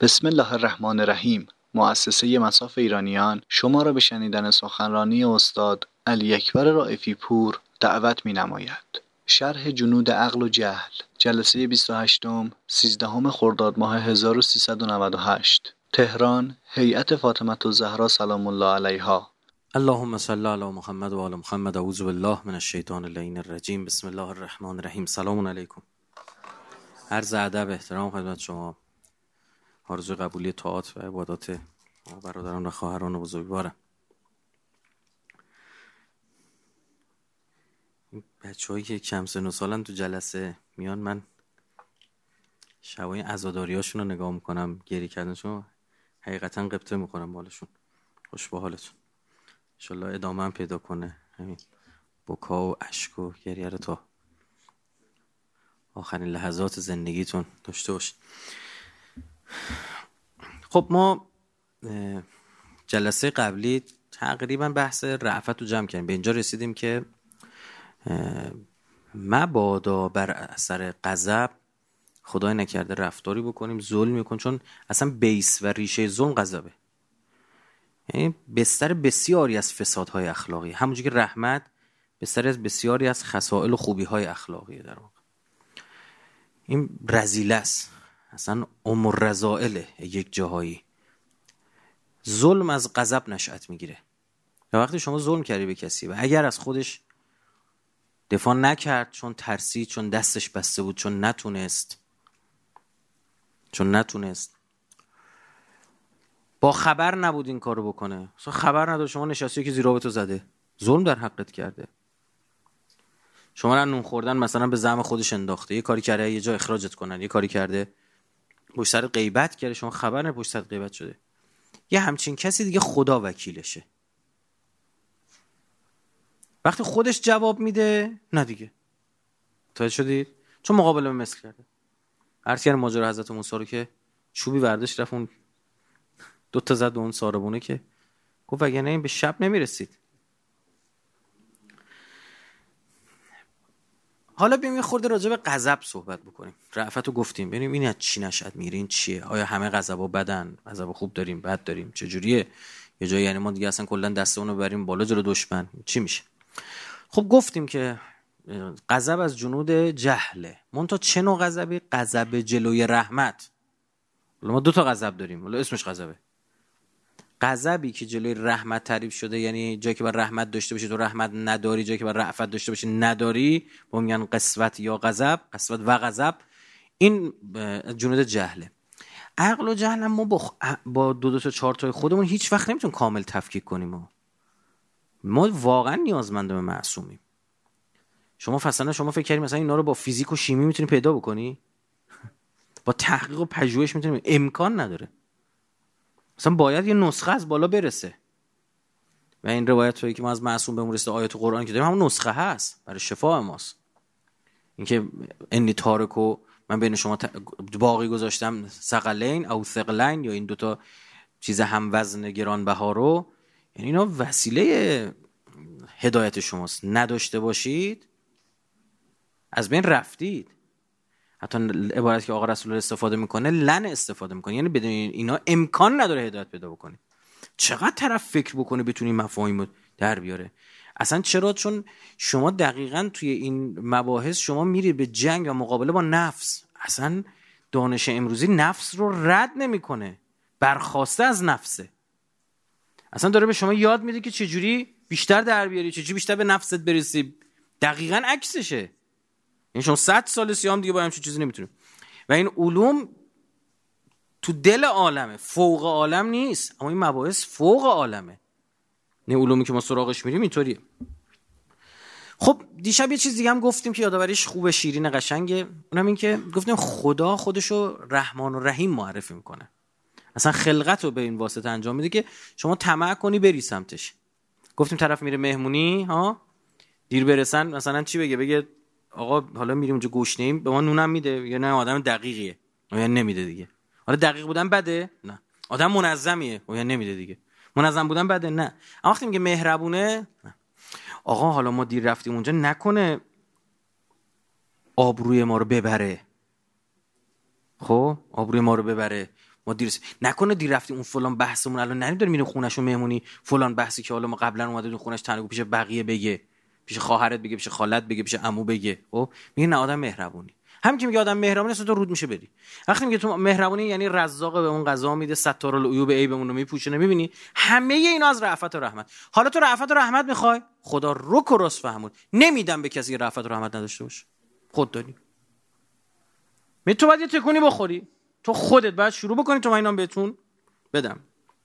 بسم الله الرحمن الرحیم. مؤسسه مصاف ایرانیان شما را به شنیدن سخنرانی استاد علی اکبر رائفی پور دعوت می‌نماید. شرح جنود عقل و جهل، جلسه 28 13 خرداد ماه 1398، تهران، هیئت فاطمه الزهرا سلام الله علیها. اللهم صل علی محمد و آل محمد. اعوذ بالله من الشیطان اللعین الرجیم. بسم الله الرحمن الرحیم. سلام علیکم. عرض ادب احترام خدمت شما. آرزوی قبولی طاعات و عبادات برادران و خواهران بزرگوارم. بچه‌هایی که کم سن و سالن تو جلسه میان، من شبای عزاداریاشون رو نگاه میکنم، گریه کردنشون، حقیقتا قبطه میکنم بالشون. خوش به حالتون. انشالله ادامه هم پیدا کنه همین بکا و اشک و گریه رو تا آخرین لحظات زندگیتون داشته باشید. خب ما جلسه قبلی تقریبا بحث رأفت رو جمع کردیم. به اینجا رسیدیم که مبادا بر اثر غضب خدای نکرده رفتاری بکنیم ظلم میکن، چون اصلا بیس و ریشه ظلم غضبه. یعنی بستر بسیاری از فسادهای اخلاقی، همونجوری که رحمت بستر از بسیاری از خصائل و خوبی‌های اخلاقیه. در واقع این رذیله است، اصلا رذائله. یک جاهایی ظلم از غضب نشأت میگیره. و وقتی شما ظلم کردی به کسی و اگر از خودش دفاع نکرد، چون ترسید، چون دستش بسته بود، چون نتونست با خبر نبود این کارو بکنه، اصلا خبر نداره، شما نشستی که زیرا به تو زده، ظلم در حقت کرده. شما را نون خوردن مثلا به زعم خودش انداخته، یه کاری کرده یه جا اخراجت کنن، یه کاری کرده پشت سر غیبت کرده، شما خبر نه پشت سر غیبت شده. یه همچین کسی دیگه خدا وکیلشه. وقتی خودش جواب میده نه دیگه، متوجه شدید؟ چون مقابله به مثل کرده. عرض کردم ماجرا حضرت موسی رو که چوبی برداشت رفت اون 2 تا زد اون ساربونه، که گفت وگرنه این به شب نمیرسید. حالا بیایم یه خورده راجع به غضب صحبت بکنیم. رأفت رو گفتیم، ببینیم این از چی نشأت میگیره، این چیه؟ آیا همه غضب‌ها بدن؟ غضب خوب داریم، بد داریم؟ چه جوریه؟ یه جایی یعنی ما دیگه اصلا کلا دستمون رو ببریم بالا جلو دشمن چی میشه؟ خب گفتیم که غضب از جنود جهله. منتها چه نوع غضبی؟ غضب جلوی رحمت. ما 2 تا غضب داریم، ولی اسمش غضبه. غضبی که جلوی رحمت تعریف شده، یعنی جایی که بر رحمت داشته باشی تو رحمت نداری، جایی که بر رأفت داشته باشی نداری، با میگن قسوت یا غضب، قسوت و غضب. این جنود جهله. عقل و جهل ما با 2 تا 4 تای خودمون هیچ وقت نمیتونیم کامل تفکیک کنیم. ما واقعا نیازمند به معصومیم. شما فکر کردید مثلا اینا رو با فیزیک و شیمی میتونی پیدا بکنی؟ با تحقیق و پژوهش میتونیم؟ امکان نداره. مثلا باید یه نسخه از بالا برسه. و این روایت هایی که ما از معصوم بهمون رسیده، آیات قرآن که داریم، همون نسخه هست برای شفاء ماست. اینکه انی تارکو، من بین شما باقی گذاشتم ثقلین او ثقلین، یا این 2 تا چیز هم وزن گرانبها رو، یعنی اینا وسیله هدایت شماست. نداشته باشید از بین رفتید. حتی عبارت که آقا رسول الله استفاده میکنه، لن استفاده میکنه، یعنی بدون اینا امکان نداره هدایت پیدا بکنی. چقدر طرف فکر بکنه بتونی مفاهیم رو در بیاره. اصلا چرا؟ چون شما دقیقاً توی این مباحث شما میری به جنگ و مقابله با نفس. اصلا دانش امروزی نفس رو رد نمیکنه، برخاسته از نفسه. اصلا داره به شما یاد میده که چجوری بیشتر در بیاری، چجوری بیشتر به نفست برسی. دقیقاً عکسشه. یعنی شما 100 سال سیام دیگه با همچین چیزی نمیتونید. و این علوم تو دل عالمه، فوق عالم نیست، اما این مباحث فوق عالمه. نه علومی که ما سراغش میریم اینطوریه. خب دیشب یه چیز دیگه هم گفتیم که یادآوریش خوبه، شیرین قشنگه. اونم این که گفتیم خدا خودشو رحمان و رحیم معرفی میکنه. اصلا خلقت رو به این واسطه انجام میده که شما طمع کنی بری سمتش. گفتیم طرف میره مهمونی، دیر برسن مثلا چی بگه آقا حالا میریم اونجا گشنه‌ایم، به ما نونم میده یا نه آدم دقیقیه یا نمیده دیگه. حالا دقیق بودن بده؟ نه. آدم منظمیه یا نمیده دیگه. منظم بودن بده؟ نه. اما وقتی میگه مهربونه، نه. آقا حالا ما دیر رفتیم اونجا، نکنه آبروی ما رو ببره. خب آبروی ما رو ببره، ما دیر نکنه دیر رفتیم اون فلان بحثمون الان نریم داریم میریم خونه‌شو مهمونی، فلان بحثی که حالا ما قبلا اومدیم خونه‌ش تنگو پیش بقیه بگه، پیش خواهرت بگه، پیش خالت بگه، پیش عمو بگه. خب میگه نه آدم مهربونی. همین که میگه آدم مهربونی اصلا تو رود میشه بری. وقتی میگه تو مهربونی یعنی رزاق به اون قضا میده، ستار العیوب عیبمون رو میپوشونه. میبینی همه اینا از رأفت و رحمت. حالا تو رأفت و رحمت میخوای، خدا رک و راست فهمون نمیدم به کسی که رأفت و رحمت نداشته باشه. خود داری می تو باید یه تکونی بخوری، تو خودت باید شروع بکنی تو من اینا بهتون بدم.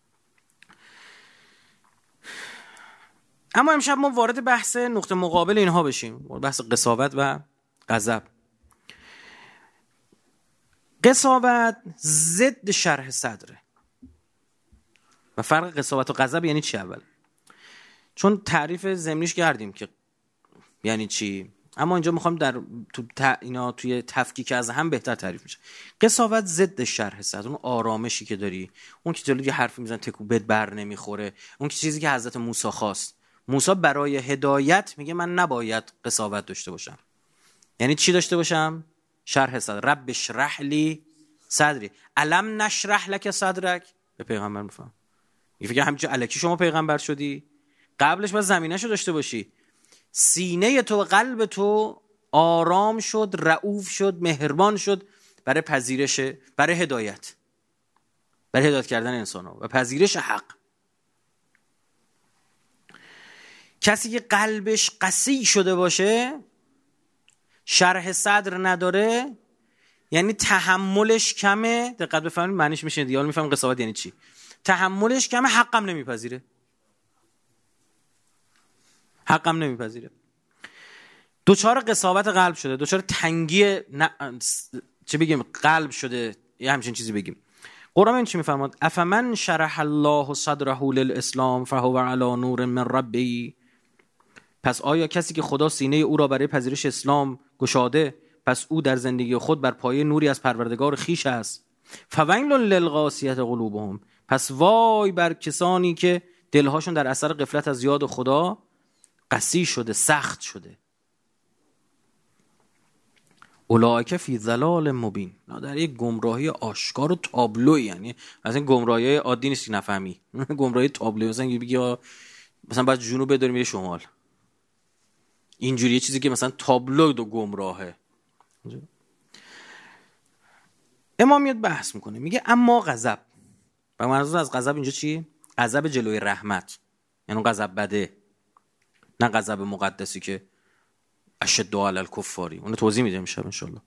اما امشب ما وارد بحث نقطه مقابل اینها بشیم، بحث قساوت و غضب. قساوت ضد شرح صدره. و فرق قساوت و غضب یعنی چی؟ اول چون تعریف ضمنیش کردیم که یعنی چی، اما اینجا میخوام در اینا توی تفکیک از هم بهتر تعریف میشه. قساوت ضد شرح صدر، اون آرامشی که داری، اون که جلوی حرف میزنه تکو بد بر نمیخوره، اون که چیزی که حضرت موسی خواست. موسی برای هدایت میگه من نباید قساوت داشته باشم. یعنی چی داشته باشم؟ شرح صدر. رب اشرح لی صدری الم نشرح لک صدرک. به پیغمبر میفهم یه فکر همینجا الکی شما پیغمبر شدی، قبلش باید زمینه‌شو داشته باشی. سینه تو و قلب تو آرام شد، رؤوف شد، مهربان شد برای پذیرش، برای هدایت کردن انسان‌ها و پذیرش حق. کسی که قلبش قسی شده باشه، شرح صدر نداره، یعنی تحملش کمه. دقت بفرمایید معنیش میشه دیگه، حالا میفهمم قساوت یعنی چی. تحملش کمه، حقم نمیپذیره. دوچار قساوت قلب شده، دوچار تنگی چه بگیم قلب شده، یه همچین چیزی بگیم. قرآن این چی میفرماد؟ افمن شرح الله صدره للاسلام فهو علی نور من ربی. پس آیا کسی که خدا سینه او را برای پذیرش اسلام گشاده، پس او در زندگی خود بر پایه نوری از پروردگار خویش است. فویل للقاسیة قلوبهم. پس وای بر کسانی که دلهاشون در اثر غفلت از یاد خدا قسی شده، سخت شده. اولئک فی ضلال مبین. در یک گمراهی آشکار و تابلویی، یعنی مثلا گمراهی عادی نیست نفهمی، گمراهی تابلویی. مثلا بگی مثلا بعد جنوب بداری میره شمال، اینجوری یه چیزی که مثلا تابلو و گمراهه. امام میاد بحث میکنه، میگه اما غضب. و منظور از غضب اینجا چی؟ غضب جلوی رحمت، یعنی غضب بده، نه غضب مقدسی که اشد علی الکفاری. اون توضیح میدم امشب ان شاء الله.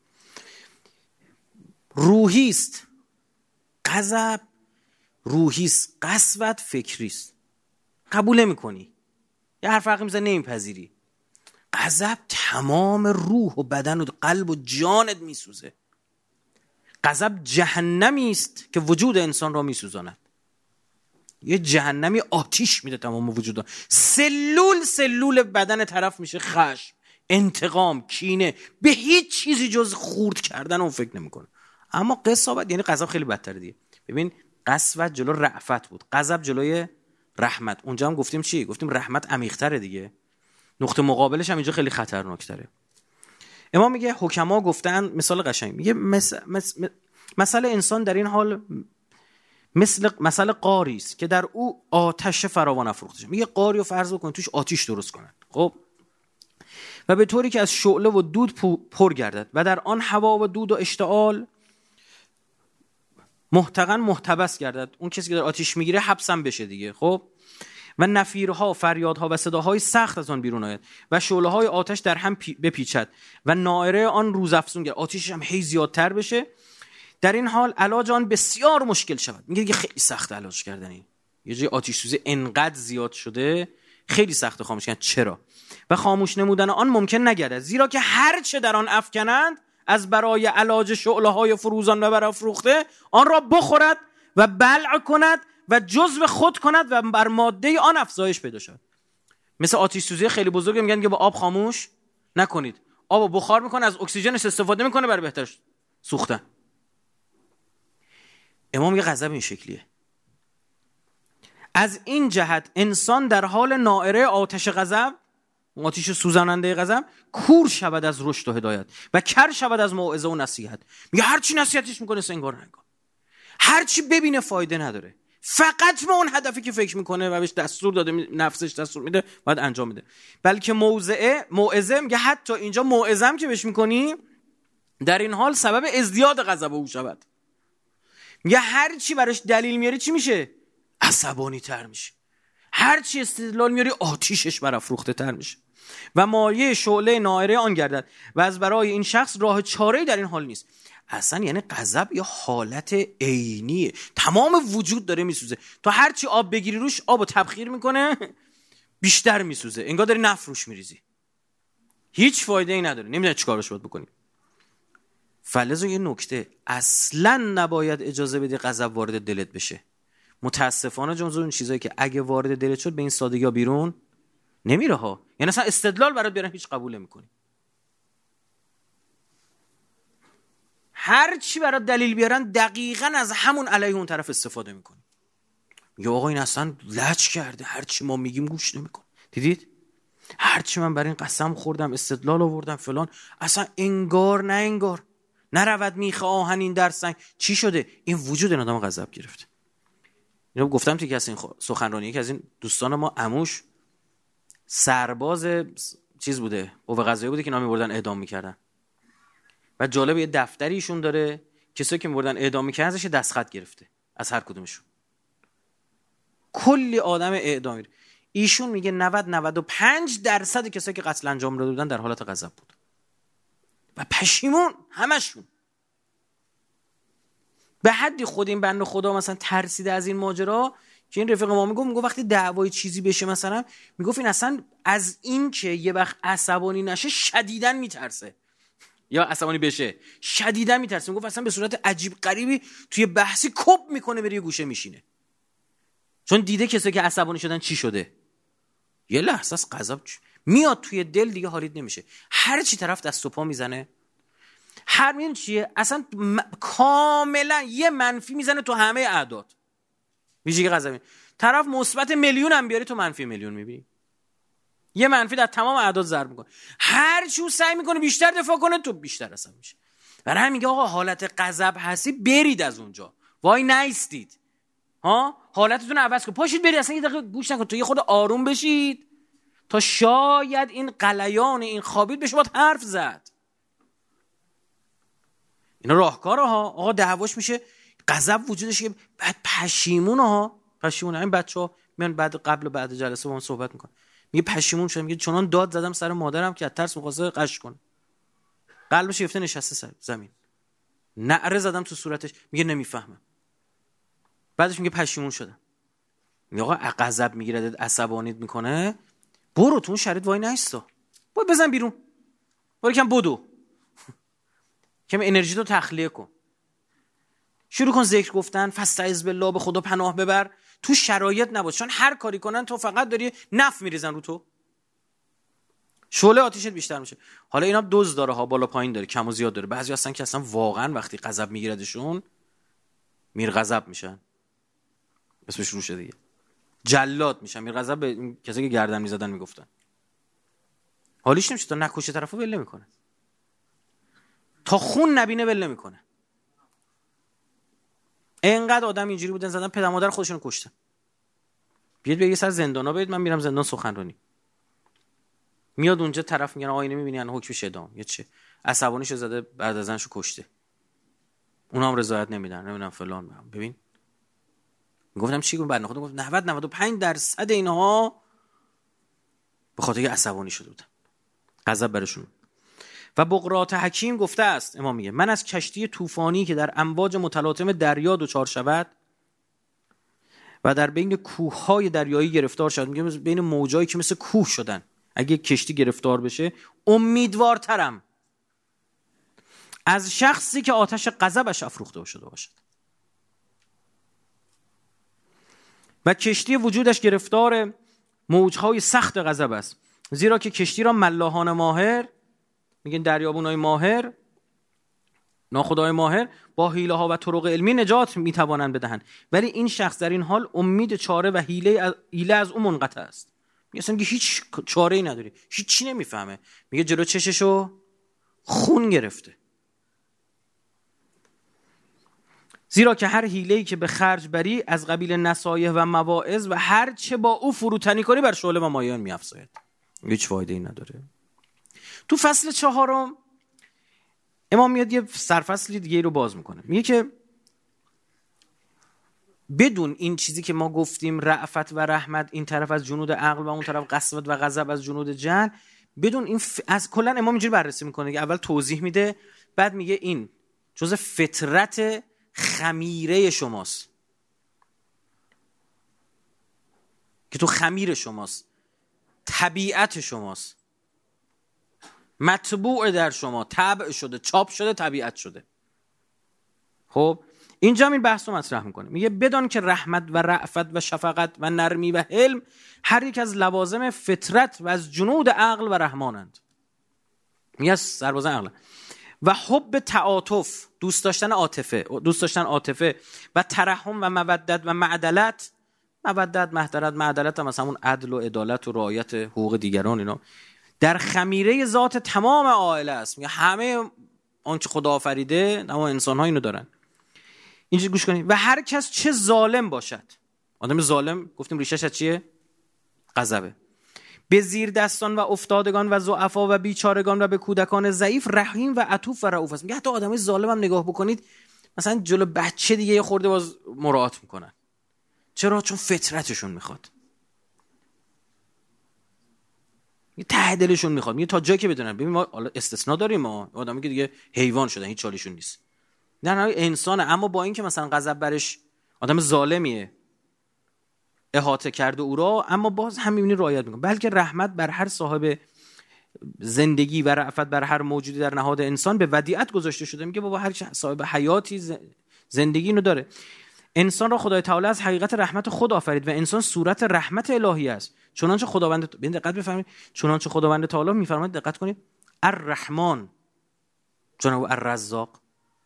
روحی است غضب، روحی است. قسوت فکری است، قبول نمی‌کنی، یه حرف فرقی میزنه نمیپذیری. غضب تمام روح و بدن و قلب و جانت میسوزه. غضب جهنمی است که وجود انسان را میسوزاند. یه جهنمی آتیش میده تمام وجود. سلول بدن طرف میشه خشم، انتقام، کینه، به هیچ چیزی جز خورد کردن اون فکر نمیکنه. اما قساوت یعنی غضب خیلی بدتر دیگه. ببین قسوت جلو رأفت بود، غضب جلوی رحمت. اونجا هم گفتیم چی؟ گفتیم رحمت عمیق‌تره دیگه. نقطه مقابلش هم اینجا خیلی خطرناک‌تره. امام میگه حکما گفتن مثال قشنگ، میگه مثل انسان در این حال مثل قاری است که در او آتش فراوان افروخته شده. میگه قاری رو فرض بکن توش آتش درست کنن، خب، و به طوری که از شعله و دود پر گردد و در آن هوا و دود و اشتعال محتبس گردد. اون کسی که در آتش میگیره حبسم بشه دیگه، خب، و نفیرها، فریادها و صداهای سخت از آن بیرون آید و شعله‌های آتش در هم بپیچد و نائره آن روزافزون گردد، آتشش هم هی زیادتر بشه. در این حال علاج آن بسیار مشکل شود. میگه دیگه خیلی سخت علاج کردن این. یه جای آتش سوزی انقدر زیاد شده خیلی سخت خاموش کردن. چرا؟ و خاموش نمودن آن ممکن نگردد، زیرا که هر چه در آن افکنند از برای علاج شعله‌های فروزان و برافروخته آن را بخورد و بلع کند و جزو خود کند و بر ماده آن افزایش پیدا شود. مثل آتش سوزی خیلی بزرگه، میگن که با آب خاموش نکنید. آب بخار میکنه، از اکسیژنش استفاده میکنه برای بهتر سوختن. امام میگه غضب این شکلیه. از این جهت انسان در حال نائره آتش غضب، آتش سوزاننده غضب، کور شود از رشد و هدایت و کر شود از موعظه و نصیحت. میگه هر چی نصیحتش میکنه سنگار نگاه، هر چی ببینه فایده نداره، فقط به اون هدفی که فکر میکنه و بهش دستور داده، نفسش دستور میده باید انجام میده. بلکه موعظه میگه حتی اینجا موعظه‌ام که بهش میکنی در این حال سبب ازدیاد غضب او شود. میگه هر چی براش دلیل میاری چی میشه؟ عصبانی تر میشه. هر چی استدلال میاری آتیشش برافروخته تر میشه و مایه شعله نائره آن گردد و از برای این شخص راه چاره‌ای در این حال نیست. اصلا یعنی غضب یه حالت عینیه، تمام وجود داره میسوزه. تو هر چی آب بگیری روش آبو تبخیر میکنه بیشتر میسوزه، انگار داری نفت روش میریزی، هیچ فایده ای نداره، نمیدونی چیکارش باید بکنی. فلذا یه نکته، اصلا نباید اجازه بدی غضب وارد دلت بشه. متاسفانه جزو اون چیزایی که اگه وارد دلت شد به این سادگی ها بیرون نمیره ها. یعنی اصلا استدلال برات بیارن هیچ قبول نمی‌کنی. هر چی برات دلیل بیارن دقیقاً از همون علیه اون طرف استفاده می‌کنی. یا آقا این اصلا لج کرده، هر چی ما میگیم گوش نمی‌کنه. دیدید؟ هر چی من برای این قسم خوردم، استدلال آوردم فلان، اصلا انگار نه انگار نرود میخ آهنین در سنگ. چی شده؟ این وجود این آدم غضب گرفته. اینو گفتم تو کسی این سخنرانی که از این دوستان ما عموش سرباز چیز بوده، قوه قضاییه بوده که اینا میبردن اعدام میکردن. و جالب یه دفتری ایشون داره کسایی که میبردن اعدام میکردن ازش دستخط گرفته از هر کدومشون. کلی آدم اعدامی. ایشون میگه 90-95% کسایی که قتل انجام داده بودن در حالت غضب بود. و پشیمون همشون. به حدی خود این بنده خدا مثلا ترسیده از این ماجرا که این رفیق ما میگفت وقتی دعوای چیزی بشه مثلا میگفت این اصلا از این که یه وقت عصبانی نشه شدیداً میترسه یا عصبانی بشه شدیداً میترسه. میگفت اصلا به صورت عجیب غریبی توی بحثی کپ میکنه بره یه گوشه میشینه، چون دیده کسی که عصبانی شدن چی شده. یه لحظه از غضب میاد توی دل دیگه حالید نمیشه، هر چی طرف دست و پا میزنه. هر میدون چیه اصلا کاملا یه منفی میزنه تو همه اعداد. ویژگی غضبی طرف مثبت میلیون هم بیاری تو منفی میلیون میبینی، یه منفی در تمام اعداد ضرب میکنه. هر چی سعی میکنه بیشتر دفاع کنه تو بیشتر عصبی میشه. برای همین میگه آقا حالت غضب هستی برید از اونجا، وای نایستید ها، حالتتون عوض کن، پاشید برید، اصلا یه دقیقه گوش نکن، تو یه خود آروم بشید تا شاید این غلیان این خوابید بشه باید حرف زد. اینا راهکاره ها. آقا دعواش میشه غضب وجودش که بعد پشیمونه ها، پشیمونه. این بچه‌ها میان بعد قبل و بعد جلسه با من صحبت میکنن، میگه پشیمون شدم، میگه چنان داد زدم سر مادرم که از ترس می‌خواسته قش کنه، قلبش گرفته نشسته سر زمین، نعره زدم تو صورتش، میگه نمیفهمم. بعدش میگه پشیمون شدم. میگه آقا غضب میگیره عصبانیت میکنه، برو تو اون شرایط وای نایستا، برو بزن بیرون، برو کم بدو، کم انرژی تو تخلیه کن، شروع کن ذکر گفتن، فاستعذ بالله، به خدا پناه ببر. تو شرایط نباش، چون هر کاری کنن تو فقط داری نف میریزن رو تو، شعله آتیشت بیشتر میشه. حالا اینا دوز داره ها، بالا پایین داره، کم و زیاد داره. بعضی هستن که اصلا واقعا وقتی غضب میگیردشون میر غضب میشن، اسمش روشه دیگه، جلاد میشن. میر غضب به کسی که گردن میزدن میگفتن، حالیش نمیشه تا نکشه طرفو ول نمیکنه، تا خون نبینه ول نمیکنه. اینقدر آدم اینجوری بودن زدن پدر مادر خودشونو کشتن. بیاد به یه سر زندانا برید، من میرم زندان سخنرانی. میاد اونجا طرف میگن آینه میبینی الان حکمش اعدام، یا چه عصبانیشو زده بعد از زنشو کشته، اونا هم رضایت نمیدن، نمیدونم فلان. ببین میگفتم چی؟ بعد خودم گفت 90-95% اینها به خاطر عصبانی شده بودن، غضب برشون. و بقراط حکیم گفته است، امام میگه من از کشتی طوفانی که در امواج متلاطم دریا دچار شود و در بین کوههای دریایی گرفتار شد، میگه بین موجایی که مثل کوه شدن، اگه کشتی گرفتار بشه امیدوارترم از شخصی که آتش غضبش افروخته شده باشد و کشتی وجودش گرفتار موجهای سخت غضب است، زیرا که کشتی را ملاحان ماهر، میگن دریابونای ماهر، ناخدای ماهر، با حیله ها و طرق علمی نجات میتوانند بدهند، ولی این شخص در این حال امید چاره و حیله از اون منقطع است. میگه هیچ چاره ای نداری، هیچ چی نمیفهمه. میگه جلو چششو خون گرفته. زیرا که هر حیله‌ای که به خرج بری از قبیل نصایح و مواعظ و هر چه با او فروتنی کنی بر شعله و مایان می‌افزاید. هیچ فایده ای نداره. تو فصل 4 امام میاد یه سرفصلی دیگه رو باز میکنه، میگه که بدون این چیزی که ما گفتیم رأفت و رحمت این طرف از جنود عقل و اون طرف قسوت و غضب از جنود جهل، بدون این از کلا امام اینجوری بررسی میکنه که اول توضیح میده، بعد میگه این جزء فطرت خمیره شماست که تو خمیر شماست، طبیعت شماست، مطبوع در شما، طبع شده، چاپ شده، طبیعت شده. خب اینجا این بحث رو مطرح میکنه، میگه بدان که رحمت و رأفت و شفقت و نرمی و حلم هر یک از لوازم فطرت و از جنود عقل و رحمانند. میگه از سربازان عقل. و حب تعاطف، دوست داشتن عاطفه و ترحم و مودت و معدلت، معدلت هم مثلا اون عدل و عدالت و رعایت حقوق دیگران، اینا در خمیره ذات تمام عائله است. میگه همه آنچه خدا آفریده اما انسان‌ها اینو دارن. اینجوری گوش کنید. و هر کس چه ظالم باشد، آدم ظالم گفتیم ریشش از چیه؟ غضبه. به زیر دستان و افتادگان و ضعفا و بیچارگان و به کودکان ضعیف رحیم و عطوف و رؤوف است. میگه حتی آدمای ظالم هم نگاه بکنید، مثلا جلو بچه دیگه یه خورده باز مراعات میکنن. چرا؟ چون فطرتشون میخواد، ته دلشون میخواد. میگه تا جایی که بدونن. ببین ما استثناء داریم، ما آدمی که دیگه حیوان شدن، هیچ چالشون نیست، در نهایت انسانه، اما با این که مثلا غضب برش آدم ظالمیه احاطه کرده او را، اما باز هم میبینی رعایت میکنه. بلکه رحمت بر هر صاحب زندگی و رأفت بر هر موجودی در نهاد انسان به ودیعت گذاشته شده. میگه بابا هر صاحب حیاتی زندگی اینو داره. انسان را خدای تعالی از حقیقت رحمت خود آفرید و انسان صورت رحمت الهی است. چنانچه خداوند، دقت بفرمایید، چنانچه خداوند تعالی میفرماید، دقت کنید، الرحمن جناب الرزاق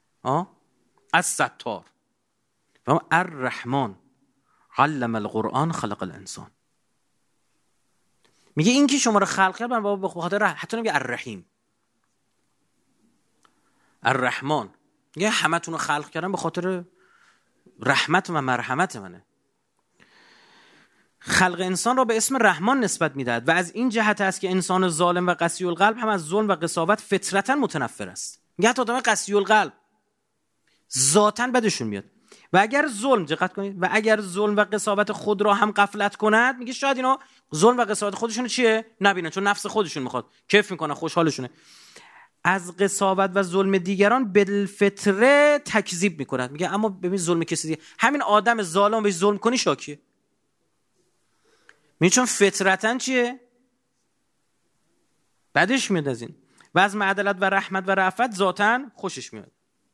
الستار و الرحمن علم القرآن خلق الانسان. میگه این که شما رو خلق کرد به خاطر حتی نمیگه الرحیم، الرحمن میگه همتون رو خلق کردم به خاطر رحمت و مرحمت منه. خلق انسان را به اسم رحمان نسبت میدهد و از این جهت است که انسان ظالم و قسی القلب هم از ظلم و قساوت فطرتاً متنفر است. میگه حتی آدم قسی القلب ذاتاً بدشون میاد. و اگر ظلم، دقت کنید، و اگر ظلم و قساوت خود را هم غفلت کند، میگه شاید اینا ظلم و قساوت خودشون چیه نبینن، چون نفس خودشون میخواد، کیف میکنه، خوشحالشونه، از قساوت و ظلم دیگران بالفطره تکذیب میکنند. میگه اما ببین ظلم کسی دیگه، همین آدم ظالم بهش ظلم کنی شاکیه. میگه چون فطرتاً چیه بعدش میاد از این. و از معدلت و رحمت و رأفت ذاتاً خوشش میاد.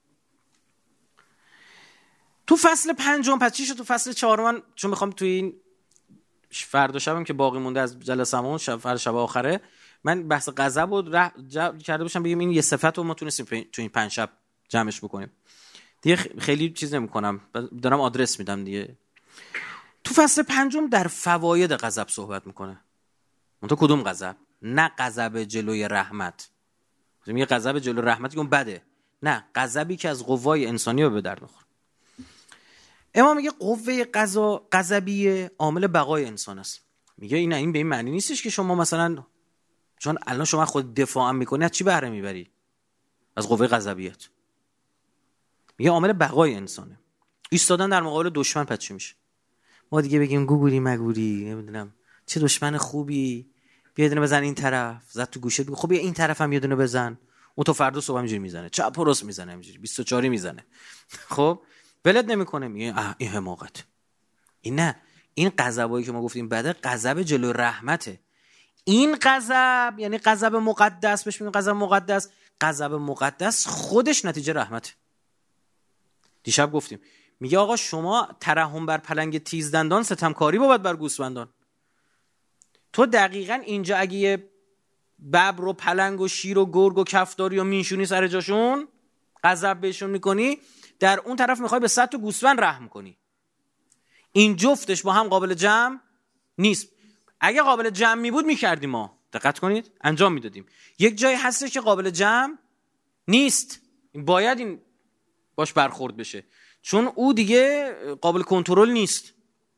تو فصل 5 پس چی شد؟ تو فصل 4 من چون میخوام تو این فردا شبم که باقی مونده از جلسمون، شب آخره، من بحث غضب رو کرده باشم بگیم این یه صفت رو ما تونستیم تو این 5 شب جمعش بکنیم دیگه. خیلی چیز نمی‌کنم، دارم آدرس میدم دیگه. تو فصل 5 در فواید غضب صحبت میکنه. منتها کدوم غضب؟ نه غضب جلوی رحمت، میگه غضب جلوی رحمت اون بده، نه غضبی که از قوای انسانی به درد میخوره. امام میگه قوه غضبیه عامل بقای انسان است. میگه این به این معنی نیستش که شما مثلا چون الان شما خود دفاع هم میکنی از چی بهره میبری؟ از قوه غضبیت. میگه عامل بقای انسانه. ایستادن در مقابل دشمن پس چی میشه؟ ما دیگه بگیم گوگولی مگولی، نمیدونم چه دشمن خوبی، بیا یه دونه بزن این طرف، زد تو گوشت، خب بیا این طرف هم یه دونه بزن، اون تو فردا صبح اینجوری میزنه، چپ و راست میزنه، اینجوری 24 میزنه، خب ولد نمیکنه. میگه این حماقت. این نه، این غضبایی که ما گفتیم بده، غضب جلو رحمته. این غضب یعنی غضب مقدس، بهش میگن غضب مقدس. غضب مقدس خودش نتیجه رحمته. دیشب گفتیم، میگه آقا شما ترحم بر پلنگ تیزدندان، ستمکاری بود بر گوسفندان. تو دقیقاً اینجا اگه یه ببر و پلنگ و شیر و گرگ و کفتاری و میشونی سر جاشون، غضب بهشون میکنی، در اون طرف میخوای به 100 تا گوسفند رحم کنی. این جفتش با هم قابل جمع نیست. اگه قابل جمع می بود میکردیم، ما دقت کنید انجام میدادیم. یک جایی هستش که قابل جمع نیست، باید این باش برخورد بشه. چون او دیگه قابل کنترل نیست.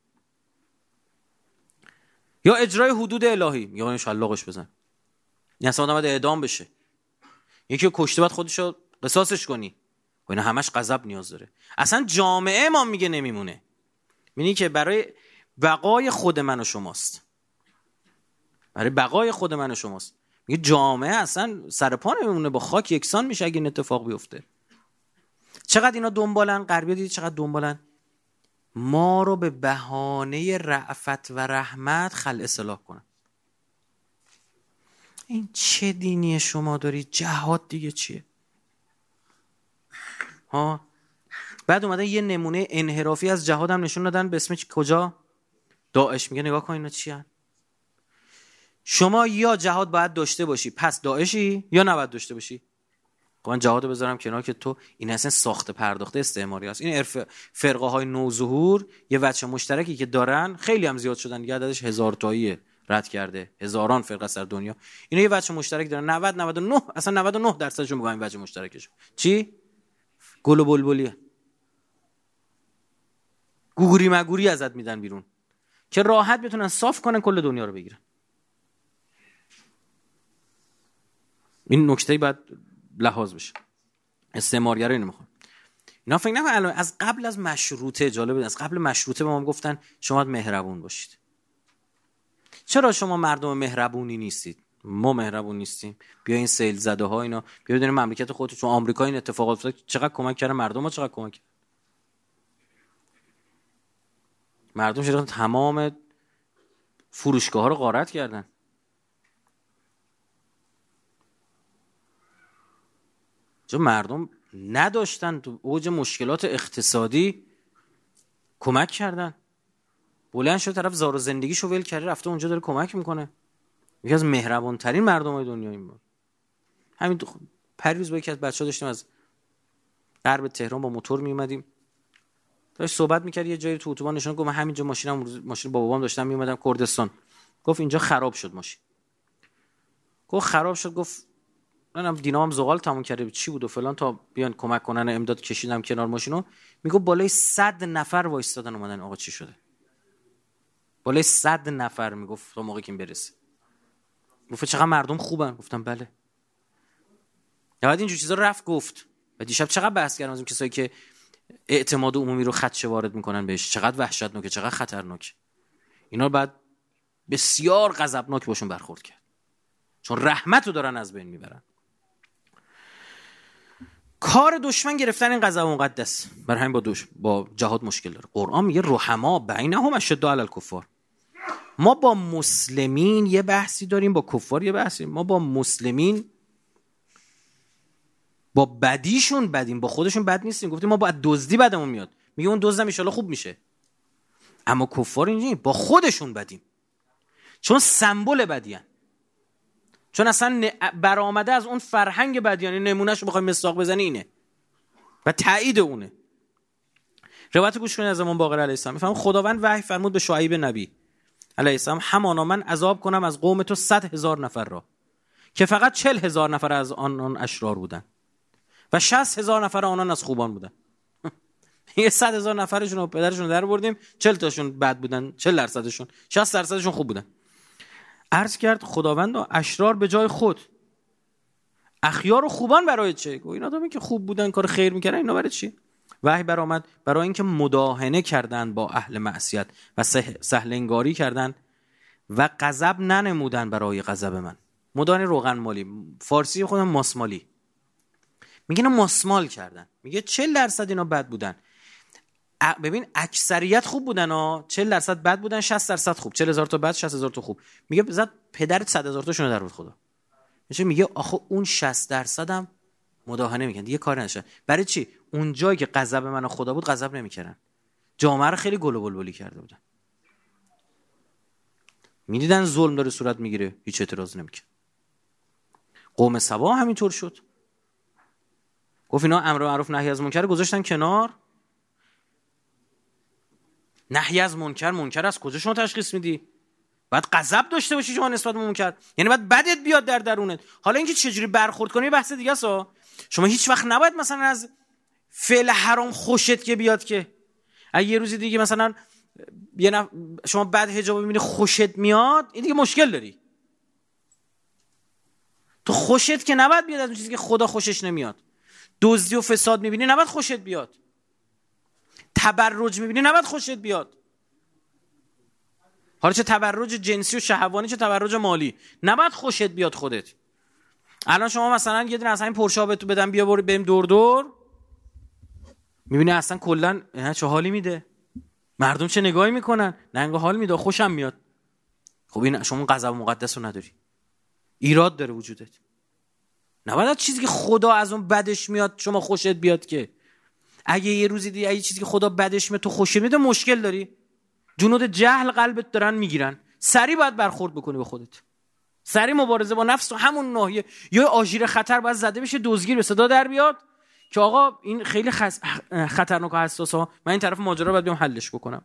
یا اجرای حدود الهی، یا این شلاقش بزن، این اصلا آدم باید اعدام بشه، یکی رو کشته باید خودشو قصاصش کنی. و اینا همش غضب نیاز داره. اصلا جامعه ما میگه نمیمونه، میگه که برای بقای خود من و شماست، برای بقای خود من و شماست. میگه جامعه اصلا سر پا نمیمونه، با خاک یکسان میشه اگه این اتفاق بیفته. چقدر اینا دنبالن، غربی‌ها دیدی چقدر دنبالن ما رو به بهانه رأفت و رحمت خلع اصلاح کنن. این چه دینی شما دارید؟ جهاد دیگه چیه؟ ها بعد اومدن یه نمونه انحرافی از جهاد هم نشون دادن به اسم کجا؟ داعش. میگه نگاه کن اینا چی هن؟ شما یا جهاد باید داشته باشی پس داعشی، یا نباید داشته باشی. من جهاد بذارم کنار که تو این اصلا ساخته پرداخته استعماری است. این فرقه های نوظهور یه وجه مشترکی که دارن، خیلی هم زیاد شدن دیگه، عددش 1000 تایی رد کرده، هزاران فرقه است در دنیا. اینا یه وجه مشترک دارن، 99 اصلا 99% میگن این وجه مشترکش چی؟ گل و بلبلیه، گوگوری مگوری ازت میدن بیرون که راحت بتونن صاف کنن کل دنیا رو بگیرن. این نکته باید لحاظ بشه. استعمارگرا اینو میخوان. اینا فکر نکن الان از قبل از مشروطه، جالبه از قبل مشروطه به ما گفتن شما باید مهربون باشید. چرا شما مردم مهربونی نیستید؟ ما مهربون نیستیم. بیا این سیل زده ها اینا، بیا ببینید مملکت خودتون، چون آمریکا این اتفاقات افتاد چقدر کمک کرده مردم ها، چقدر کمک کرد. مردم شدن تمام فروشگاه ها رو غارت کردن. چون مردم نداشتن، تو اوج مشکلات اقتصادی کمک کردن. بلند شد طرف زار و زندگیشو ول کرده رفته اونجا داره کمک میکنه. یکی از مهربان ترین مردمای دنیا این بود. همین پریروز با یکی از بچه‌ها داشتیم از غرب تهران با موتور میومدیم، داشت صحبت میکرد، یه جایی تو اتوبان نشون گفت من همینجا ماشین با بابام داشتم میومدم کردستان. گفت اینجا خراب شد ماشین. گفت خراب شد، گفت منم دینام زغال تموم کرده چی بود و فلان، تا بیان کمک کنن امداد کشیدم کنار ماشینو. میگه بالای 100 نفر وایستادن اومدن آقا چی شده؟ بالای 100 نفر میگفت تا موقعی که برسه. گفت چقدر مردم خوبن. گفتم بله. بعد اینجور چیزا رفت گفت. و دیشب چقدر بحث کردم از این کسایی که اعتماد عمومی رو خدشه وارد میکنن بهش، چقدر وحشتناکه، چقدر خطرناکه. اینا رو بعد بسیار غضبناک باشون برخورد کرد، چون رحمت رو دارن از بین میبرن. کار دشمن گرفتن این غضب مقدس، برای همین با جهاد مشکل داره. قرآن میگه رحما بینهم اشد علی الکفار. ما با مسلمین یه بحثی داریم، با کفار یه بحثی. ما با مسلمین با بدیشون بدیم، با خودشون بد نیستیم. گفتیم ما با دزدی بدمون میاد، میگه اون دزدم ان شاءالله خوب میشه. اما کفار اینجوری با خودشون بدیم، چون سمبل بدیان، چون اصلا برآمده از اون فرهنگ بدیانی. نمونهشو بخوایم مسواق بزنی اینه و تایید اونه. روایت گوش کنید از امام باقر علیه السلام. میفهم خداوند وحی فرمود به شعیب نبی علیه السلام همانا من عذاب کنم از قوم تو 100,000 نفر را که فقط 40,000 نفر از آنان اشرار بودن و 60,000 نفر آنان از خوبان بودن. یه 100,000 نفرشون رو پدرشون در بردیم، 40 تاشون بد بودن، 40%شون، 60%شون خوب بودن. عرض کرد خداوند اشرار به جای خود، اخیار و خوبان برای چه؟ گفت این آدمی که خوب بودن کار خیر میکردن اینا برای چی؟ وحی برآمد برای اینکه مداهنه کردن با اهل معصیت و سهل انگاری کردن و غضب ننمودن برای غضب من. مداهنه روغن مالی، فارسی خودم ماسمالی. میگن ماسمال کردن. میگه 40% اینا بد بودن. ببین اکثریت خوب بودن ها، 40% بد بودن، 60% خوب. 40,000 تا بد، 60,000 تا خوب. میگه زد پدرت 100,000 تاشونو در بود خدا. میگه آخه اون 60% هم مداهنه میکنن دیگه کار نشه. برای چی؟ اون جایی که غضب من خدا بود غضب نمیکردن، جامعه رو خیلی گل و بلبلی کرده بودن. میدیدن ظلم داره صورت میگیره، هیچ اعتراض نمیکرد. قوم سبا همینطور شد. گفت اینا امر معروف نهی از منکر گذاشتن کنار. نهی از منکر از کجا شما تشخیص میدی؟ باید غضب داشته باشی شما نسبت به منکر، یعنی باید بدت بیاد در درونت. حالا اینکه چجوری برخورد کنی بحث دیگه است. شما هیچ وقت نباید مثلا از فعل حرام خوشت که بیاد که. اگه یه روزی دیگه مثلا شما بعد حجاب میبینی خوشت میاد، این دیگه مشکل داری. تو خوشت که نباید بیاد از اون چیزی که خدا خوشش نمیاد. دزدی و فساد میبینی نباید خوشت بیاد. تبرج میبینی نباید خوشت بیاد. حالا چه تبرج جنسی و شهوانی چه تبرج مالی، نباید خوشت بیاد خودت. الان شما مثلا یه دونه اصلا این پرشا بهت بدم بیا برو بریم دور دور، میبینی اصلا کلا چه حالی میده، مردم چه نگاهی میکنن، ننگه حال میده، خوشم میاد. خب این شما غضب مقدس رو نداری، ایراد داره وجودت. نباید چیزی که خدا از اون بدش میاد شما خوشت بیاد که. اگه یه روزی دیگه اگه چیزی که خدا بدش میاد تو خوشت میاد، مشکل داری. جنود جهل قلبت دارن میگیرن، سری باید برخورد بکنی به خودت، سری مبارزه با نفس و همون ناحیه. یا آژیر خطر باید زده بشه، دزگیر به صدا در بیاد که آقا این خیلی خطرناک و حساسه، من این طرف ماجرا رو باید بیام حلش بکنم.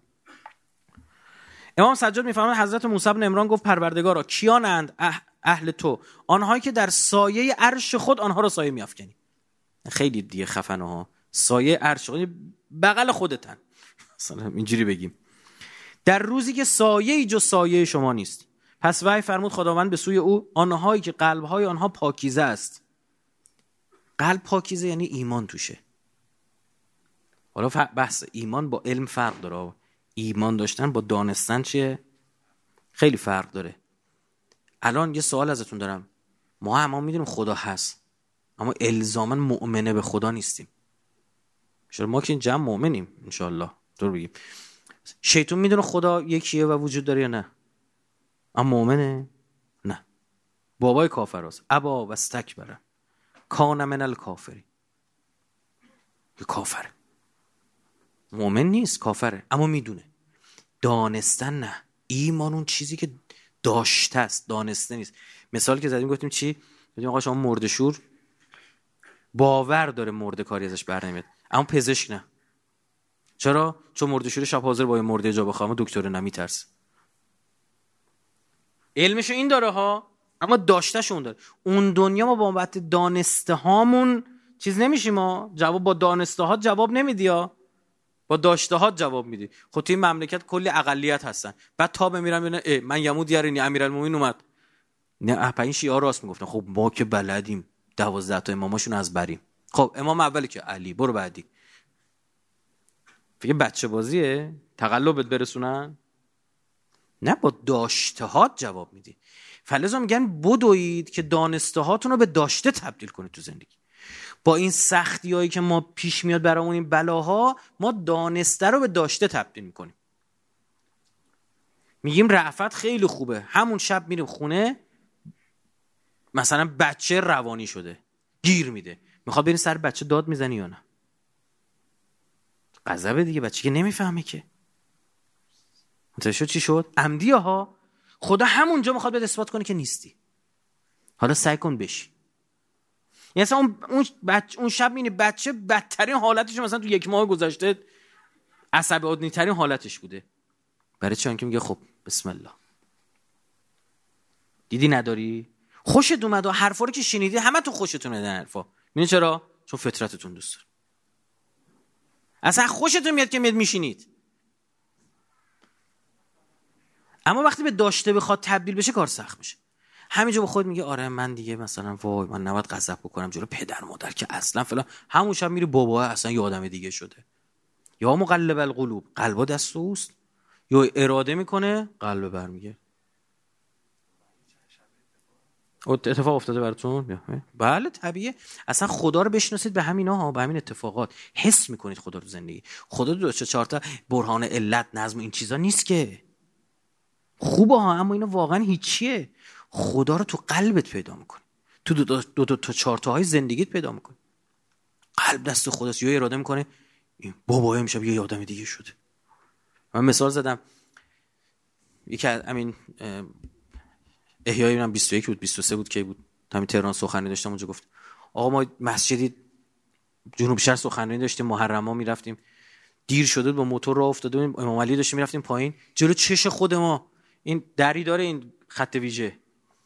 امام سجاد میفرماید حضرت موسی بن عمران گفت پروردگارا کیانند اهل تو؟ آنهایی که در سایه عرش خود آنها را سایه میافکنی. خیلی دیگه خفنه ها، سایه عرش خود بغل خودتن، مثلا اینجوری بگیم، در روزی که سایه‌ای جز سایه شما نیست. پس وحی فرمود خداوند به سوی او آنهایی که قلب‌های آنها پاکیزه است. قلب پاکیزه یعنی ایمان توشه. حالا بحث ایمان با علم فرق داره. ایمان داشتن با دانستن چیه؟ خیلی فرق داره. الان یه سوال ازتون دارم، ما میدونیم خدا هست اما الزاماً مؤمنه به خدا نیستیم. چرا ما که این جمع مؤمنیم انشالله. دور بگیم شیطان میدونه خدا یکیه و وجود داره یا نه؟ اما مؤمنه؟ نه. بابای کافر هست. ابا و استکبره کان من الکافری. یه کافره، مؤمن نیست، کافره، اما میدونه. دانستن نه. ایمان اون چیزی که داشته است، دانسته نیست. مثال که زدیم گفتیم چی؟ گفتیم آقا شما مرده‌شور باور داره مرده کاری ازش بر نمیاد، اما پزشک نه. چرا؟ چون مرده‌شور شب حاضر با مرده جا بخوام، دکتر نمیترسه. علمشو این داره ها، اما داشتهشو اون داره. اون دنیا ما با بابت دانسته هامون چیز نمیشیم، ما جواب با دانسته ها جواب نمیدی ها، با داشته ها جواب میدی. خب توی این مملکت کلی اقلیت هستن، بعد تا بمیرم ببینن من یمود یارینی امیرالمومنین اومد، نه این شیعه راست میگفتن. خب ما که بلدیم 12 تا اماماشون از بریم. خب امام اولی که علی، برو بعدی. فکر بچه بازیه تقلبت برسونن؟ نه، با داشته هات جواب میدی. فلزا میگن بدوید که دانسته هاتون رو به داشته تبدیل کنید تو زندگی. با این سختی هایی که ما پیش میاد برامون، این بلاها، ما دانسته رو به داشته تبدیل میکنیم. میگیم رأفت خیلی خوبه، همون شب میریم خونه مثلا بچه روانی شده گیر میده، میخواد برین سر بچه داد میزنی یا نه؟ غضب دیگه، بچه که نمیفهمه که. متوجه چی شد؟ عمدیه ها. خدا همونجا میخواد بهت اثبات کنه که نیستی. حالا سعی کن بشی. یعنی مثلا اون شب میبینی بچه بدترین حالتش مثلا تو 1 ماه گذشته عصبی آدمی ترین حالتش بوده. برای چون که میگه خب بسم الله. دیدی نداری؟ خوشت اومد و حرفا رو که شنیدی همه تو خوشتون اومد حرفا. میدونی چرا؟ چون فطرتتون دوست داره. اصلا خوشتون میاد که میشینید. اما وقتی به داشته بخواد تبدیل بشه کار سخت میشه. همینجا به خود میگه آره من دیگه مثلا وای من نباید غضب بکنم جلو پدر مادر که اصلا فلان. همون شب میری بابا اصلا یه آدم دیگه شده. یا مقلب القلوب، قلبا دست اوست، یا اراده میکنه قلب برمیگه. اتفاق افتاده براتون؟ بله طبیعیه. اصلا خدا رو بشناسید به همینا ها، به همین اتفاقات حس میکنید خدا رو زندگی. خدا 2-4 تا برهان علت نظم این چیزا نیست که خوبه ها، اما اینا واقعا هیچیه. خدا رو تو قلبت پیدا میکنی، تو 2-4 تاهای زندگیت پیدا میکنی. قلب دست خداست. یا اراده میکنه این بابا امشب یه آدم دیگه شده. من مثال زدم، یکی از همین احیای من 21 بود 23 بود که بود همین تهران سخنرانی داشتم، اونجا گفت آقا ما مسجدی جنوب شهر سخنرانی داشتیم، محرما میرفتیم، دیر شده با موتور راه افتاده بودیم، امام علی داشتیم میرفتیم پایین، جلو چش خود ما این دری داره این خط ویژه،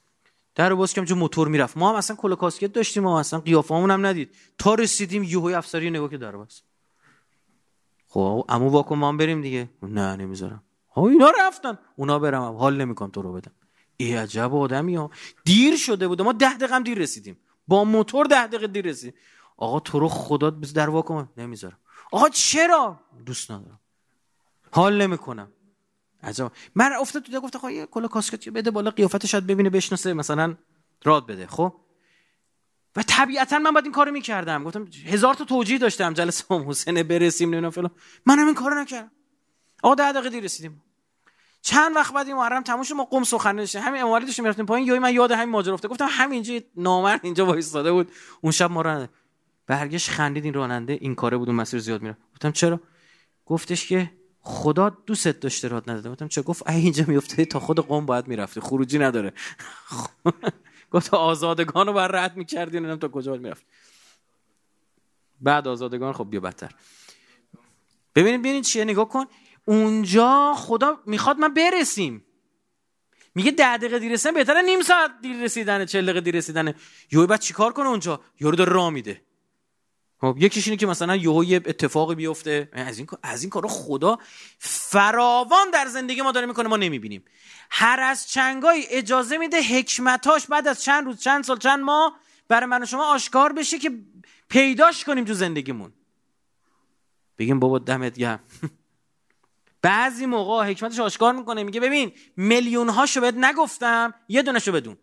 درو باز کردم، جو موتور میرفت. ما هم اصلا کلا کاسکت داشتیم، ما اصلا قیافمون هم ندید. تا رسیدیم یهو افسری نگاه که درو باز. خب عمو واکن ما هم بریم دیگه. نه نمیذارم. ها اینا رفتن، اونا برم، حال نمیکنم تو رو بدم. ای عجب آدمی‌ها. دیر شده بود، ما 10 دقیقه دیر رسیدیم. با موتور 10 دقیقه دیر رسیدیم. آقا تو رو خدا در واکن. نمیذارم. آقا چرا؟ دوست ندارم. حال نمیکنم. عجب. من افتاد تو گفت آقا کلا کاسکت بده بالا، قیافتش شاید ببینه بشناسه، مثلا راد بده. خب و طبیعتا من باید این کارو میکردم. گفتم 1000 تا توجیه داشتم جلسه ام حسین برسیم نمیدونم فلان، منم این کارو نکردم. آقا 10 دقیقه دیر رسیدیم. چند وقت بعد این محرم تموم شد، ما قم سخن داشتیم، همین اموالی داشتیم میرفتیم پایین، یهو من یاد همین ماجرا افتاد. گفتم همینجا نامرد اینجا وایساده بود اون شب ما راننده برگشت خندید. این راننده این کاره بود، اون مسیر زیاد میره. گفتم چرا؟ گفتش که خدا دوست داشته رات نداده. گفتم چه؟ گفت اینجا میافتادی تا خود قم باید میرفتی، خروجی نداره. گفت آزادگانو بر رد میکردی، نمیدونم تا کجا باید میرفت. بعد آزادگان خب بیا بدتر. ببینید چیه، نگاه کن. اونجا خدا میخواد ما برسیم، میگه 10 دقیقه دیر رسیدن بهتره نیم ساعت دیر رسیدنه، 40 دقیقه دیر رسیدنه. یهو بعد چیکار کنه اونجا؟ یارو داره راه میده. خب یکیش اینه که مثلا یهو یه اتفاقی بیفته. از این کارا خدا فراوان در زندگی ما داره میکنه، ما نمیبینیم. هر از چنگای اجازه میده حکمتاش بعد از چند روز، چند سال، چند ماه برای من و شما آشکار بشه که پیداش کنیم تو زندگیمون. بگیم بابا دمت گرم. بعضی موقع حکمتش آشکار میکنه، میگه ببین میلیون هاشو بهت نگفتم، یه دونشو بدون.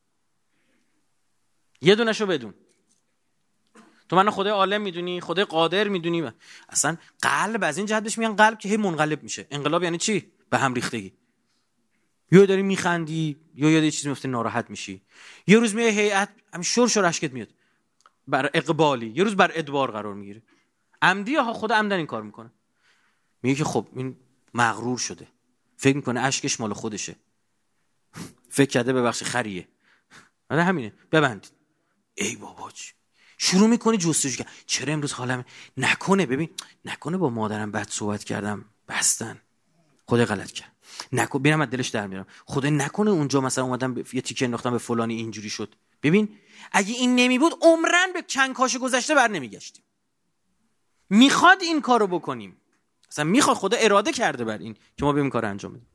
یه دونشو بدون. تو منو خدای عالم میدونی، خدای قادر میدونی. اصلا قلب از این جهت بهش میگن قلب که هی منقلب میشه. انقلاب یعنی چی؟ به هم ریختگی. یا داری میخندی یا یه چیزی میفته ناراحت میشی. یه روز میای هیئت همین شور اشکت میاد بر اقبالی، یه روز بر ادبار قرار میگیره. عمدی ها خدا عمدن این کار میکنه. میگه که خب این مغرور شده، فکر میکنه اشکش مال خودشه، فکر کرده ببخشی خریه. آره همینه، ببندید. ای بابا شروع میکنی جستجو کردن. چرا امروز حالم نکنه؟ ببین نکنه با مادرم بد صحبت کردم بستن، خدا غلط کرد، نکنه ببینم از دلش در میارم، خدا نکنه اونجا مثلا اومدم یه تیکه انداختم به فلانی اینجوری شد. ببین اگه این نمی بود عمرن به کنکاش گذشته بر نمیگشتیم. میخواد این کارو بکنیم، اصلا میخواد، خدا اراده کرده بر این که ما بریم کار انجام بدیم.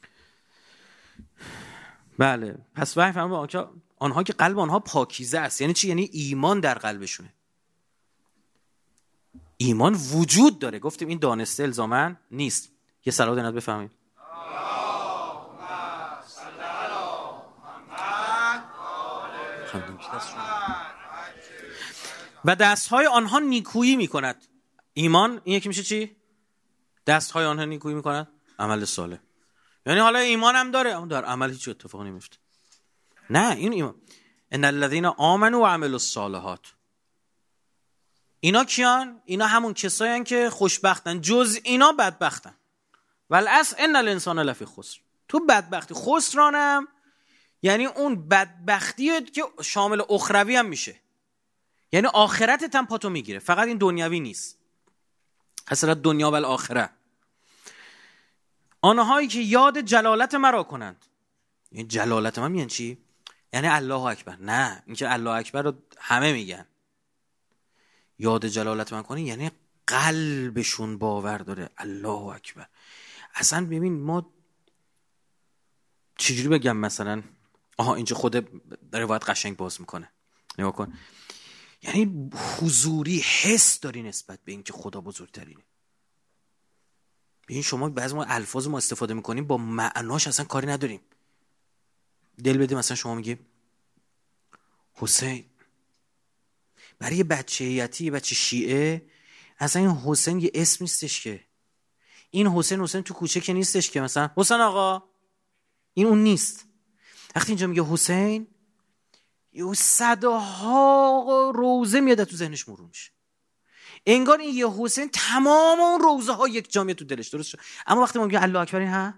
بله پس فهمم آنها که قلب آنها پاکیزه است. یعنی چی؟ یعنی ایمان در قلبشونه، ایمان وجود داره. گفتیم این دانسته الزامن نیست. یه صلوات نعت بفهمید. و دستهای آنها نیکویی میکند. ایمان این یکی میشه چی؟ دستهای آنها نیکویی میکند عمل صالح. یعنی حالا ایمان هم داره اما در عمل هیچ اتفاقی نمیفته. نه این ایمان. ان الذين آمنوا وعملوا الصالحات. اینا کیان؟ اینا همون کسایین که خوشبختن، جز اینا بدبختن. والعصر ان الانسان لفی خسر. تو بدبختی خسرانم یعنی اون بدبختیه که شامل اخروی هم میشه. یعنی آخرتت هم پاتو میگیره، فقط این دنیوی نیست. حسرت دنیا و الاخره. آنهایی که یاد جلالت مرا کنند. این جلالت من یعنی چی؟ یعنی الله اکبر. نه اینکه الله اکبر رو همه میگن. یاد جلالت من کنی یعنی قلبشون باور داره الله اکبر. اصلا ببین ما چجوری بگم، مثلا اینجا خود روایت قشنگ باز میکنه، نگاه کن. یعنی حضوری حس داری نسبت به این که خدا بزرگترینه. ببین شما بعضی ما الفاظ ما استفاده میکنیم با معناش اصلا کاری نداریم. دل بده مثلا شما میگی حسین، برای یه بچه یتی، یه بچه شیعه اصلا این حسین یه اسم نیستش که. این حسین تو کوچه که نیستش که مثلا حسین آقا، این اون نیست. وقتی اینجا میگه حسین یه صداها روزه میاد تو ذهنش مرور میشه، انگار این یه حسین تمام اون روزه ها یک جا میاد تو دلش. درست شد؟ اما وقتی ما میگه الله اکبر، این ها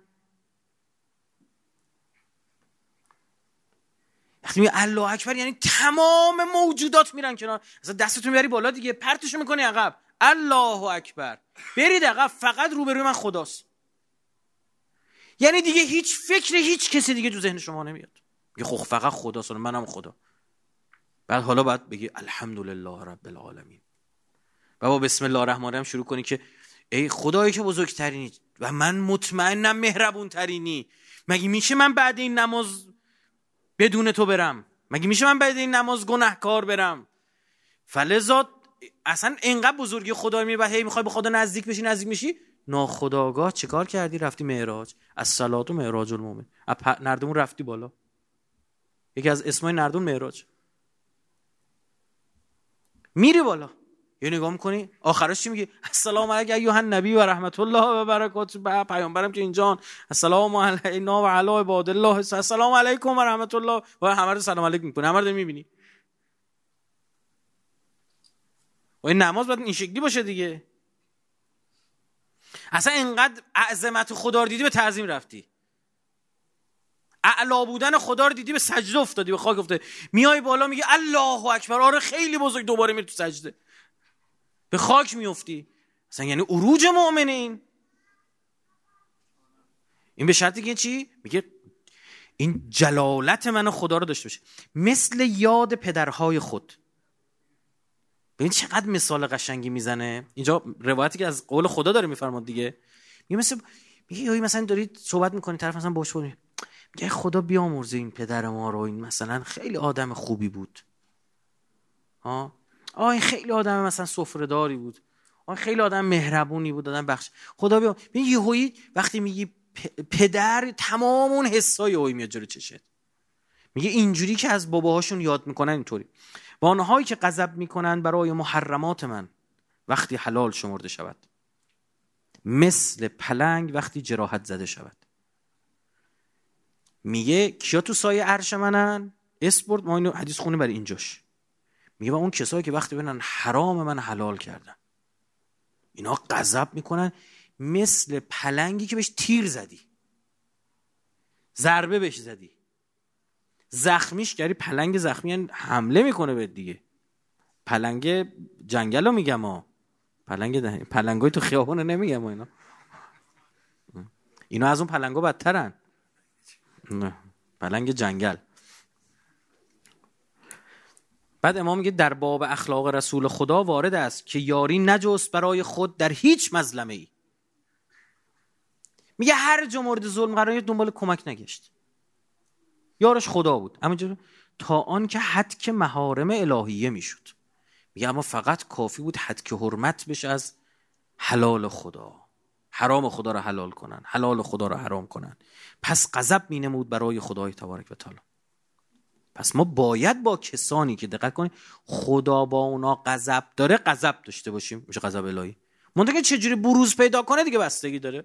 وقتی میگه الله اکبر یعنی تمام موجودات میرن کنار. اصلا دستتون میبری بالا دیگه، پرتشو میکنی عقب، الله اکبر، برید عقب، فقط روبروی من خداست. یعنی دیگه هیچ فکر هیچ کسی دیگه تو ذهن شما نمیاد. میگه خب فقط خداست، منم خدا. بعد حالا باید بگی الحمدلله رب العالمین و با بسم الله الرحمن الرحیم شروع کنی که ای خدایی که بزرگترینی و من مطمئنم مهربون ترینی. مگه میشه من بعد این نماز بدون تو برم؟ مگه میشه من بعد این نماز گناهکار برم؟ فلذا اصلا اینقدر بزرگی خدا میبینی هی میخوای به خدا نزدیک میشی ناخودآگاه چیکار کردی؟ رفتی معراج. الصلاه و معراج المؤمن، نردمون رفتی بالا. یکی از اسمای نردون معراج. میری بالا یه نگاه میکنی آخرش چی میگه؟ السلام علیک ایها النبی و رحمت الله و برکاته. پیامبرم که اینجان السلام علینا و علی عباد الله السلام علیکم و رحمت الله و همه رو سلام علیک میکنه. همه رو میبینی. و این نماز باید این شکلی باشه دیگه. اصلا اینقدر عظمت خدا رو دیدی به تعظیم رفتی، اعلا بودن خدا رو دیدی به سجده افتادی، به خاک افتادی، میای بالا میگه الله اکبر، آره خیلی بزرگ، دوباره میری تو سجده به خاک میافتی. اصلا یعنی عروج مؤمنین. این به شرطی که چی؟ میگه این جلالت من خدا رو داشته باشه، مثل یاد پدرهای خود. ببین چقدر مثال قشنگی میزنه اینجا، روایتی که از قول خدا داره میفرماد دیگه. میگه مثلا دارید صحبت میکنید، طرف مثلا باش کنید، میگه خدا بیامرزه این پدر ما رو، این مثلا خیلی آدم خوبی بود، این خیلی آدم مثلا سفره‌داری بود، خیلی آدم مهربونی بود، آدم بخش. خدا ببین یهویی وقتی میگی پدر، تمام اون حسای یهویی میاد جلوی چشت. میگه اینجوری که از باباهاشون یاد میکنن اینطوری، با آنهایی که غضب میکنن برای محرمات من وقتی حلال شمرده شود، مثل پلنگ وقتی جراحت زده شود. میگه کیا تو سایه عرش منن؟ اسپورت ما اینو حدیث خونه برای اینجاش. میگه با اون کسایی که وقتی ببینن حرام من حلال کردن، اینا غضب میکنن مثل پلنگی که بهش تیر زدی، ضربه بهش زدی، زخمیش کردی. پلنگ زخمی یعنی حمله میکنه به دیگه. پلنگ جنگل رو میگم پلنگای تو خیابون رو نمیگم. اینا از اون پلنگا بدترن. نه پلنگ جنگل. بعد امام میگه در باب اخلاق رسول خدا وارد است که یاری نجست برای خود در هیچ مظلمه ای. میگه هر جا مورد ظلم قرار گرفت دنبال کمک نگشت، یارش خدا بود، اما تا آن که حد که محارم الهیه میشد. میگه اما فقط کافی بود حد که حرمت بشه از حلال خدا، حرام خدا رو حلال کنن، حلال خدا رو حرام کنن، پس غضب مینمود برای خدای تبارک و تعالی. پس ما باید با کسانی که دقت کنید خدا با اونا غضب داره غضب داشته باشیم. میشه غضب الهی. منتها چجوری بروز پیدا کنه دیگه بستگی داره.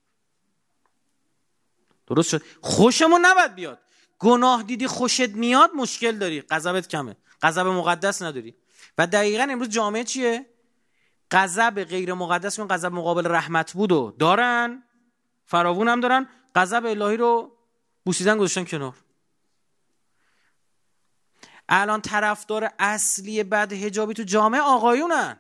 درست شد؟ خوشمون نباید بیاد. گناه دیدی خوشت میاد مشکل داری، غضبت کمه، غضب مقدس نداری. و دقیقاً امروز جامعه چیه؟ غضب غیر مقدس، اون غضب مقابل رحمت بود و دارن، فراوون هم دارن، غضب الهی رو بوسیدن گذاشتن کنار. الان طرفدار اصلی بد حجابی تو جامعه آقایونن.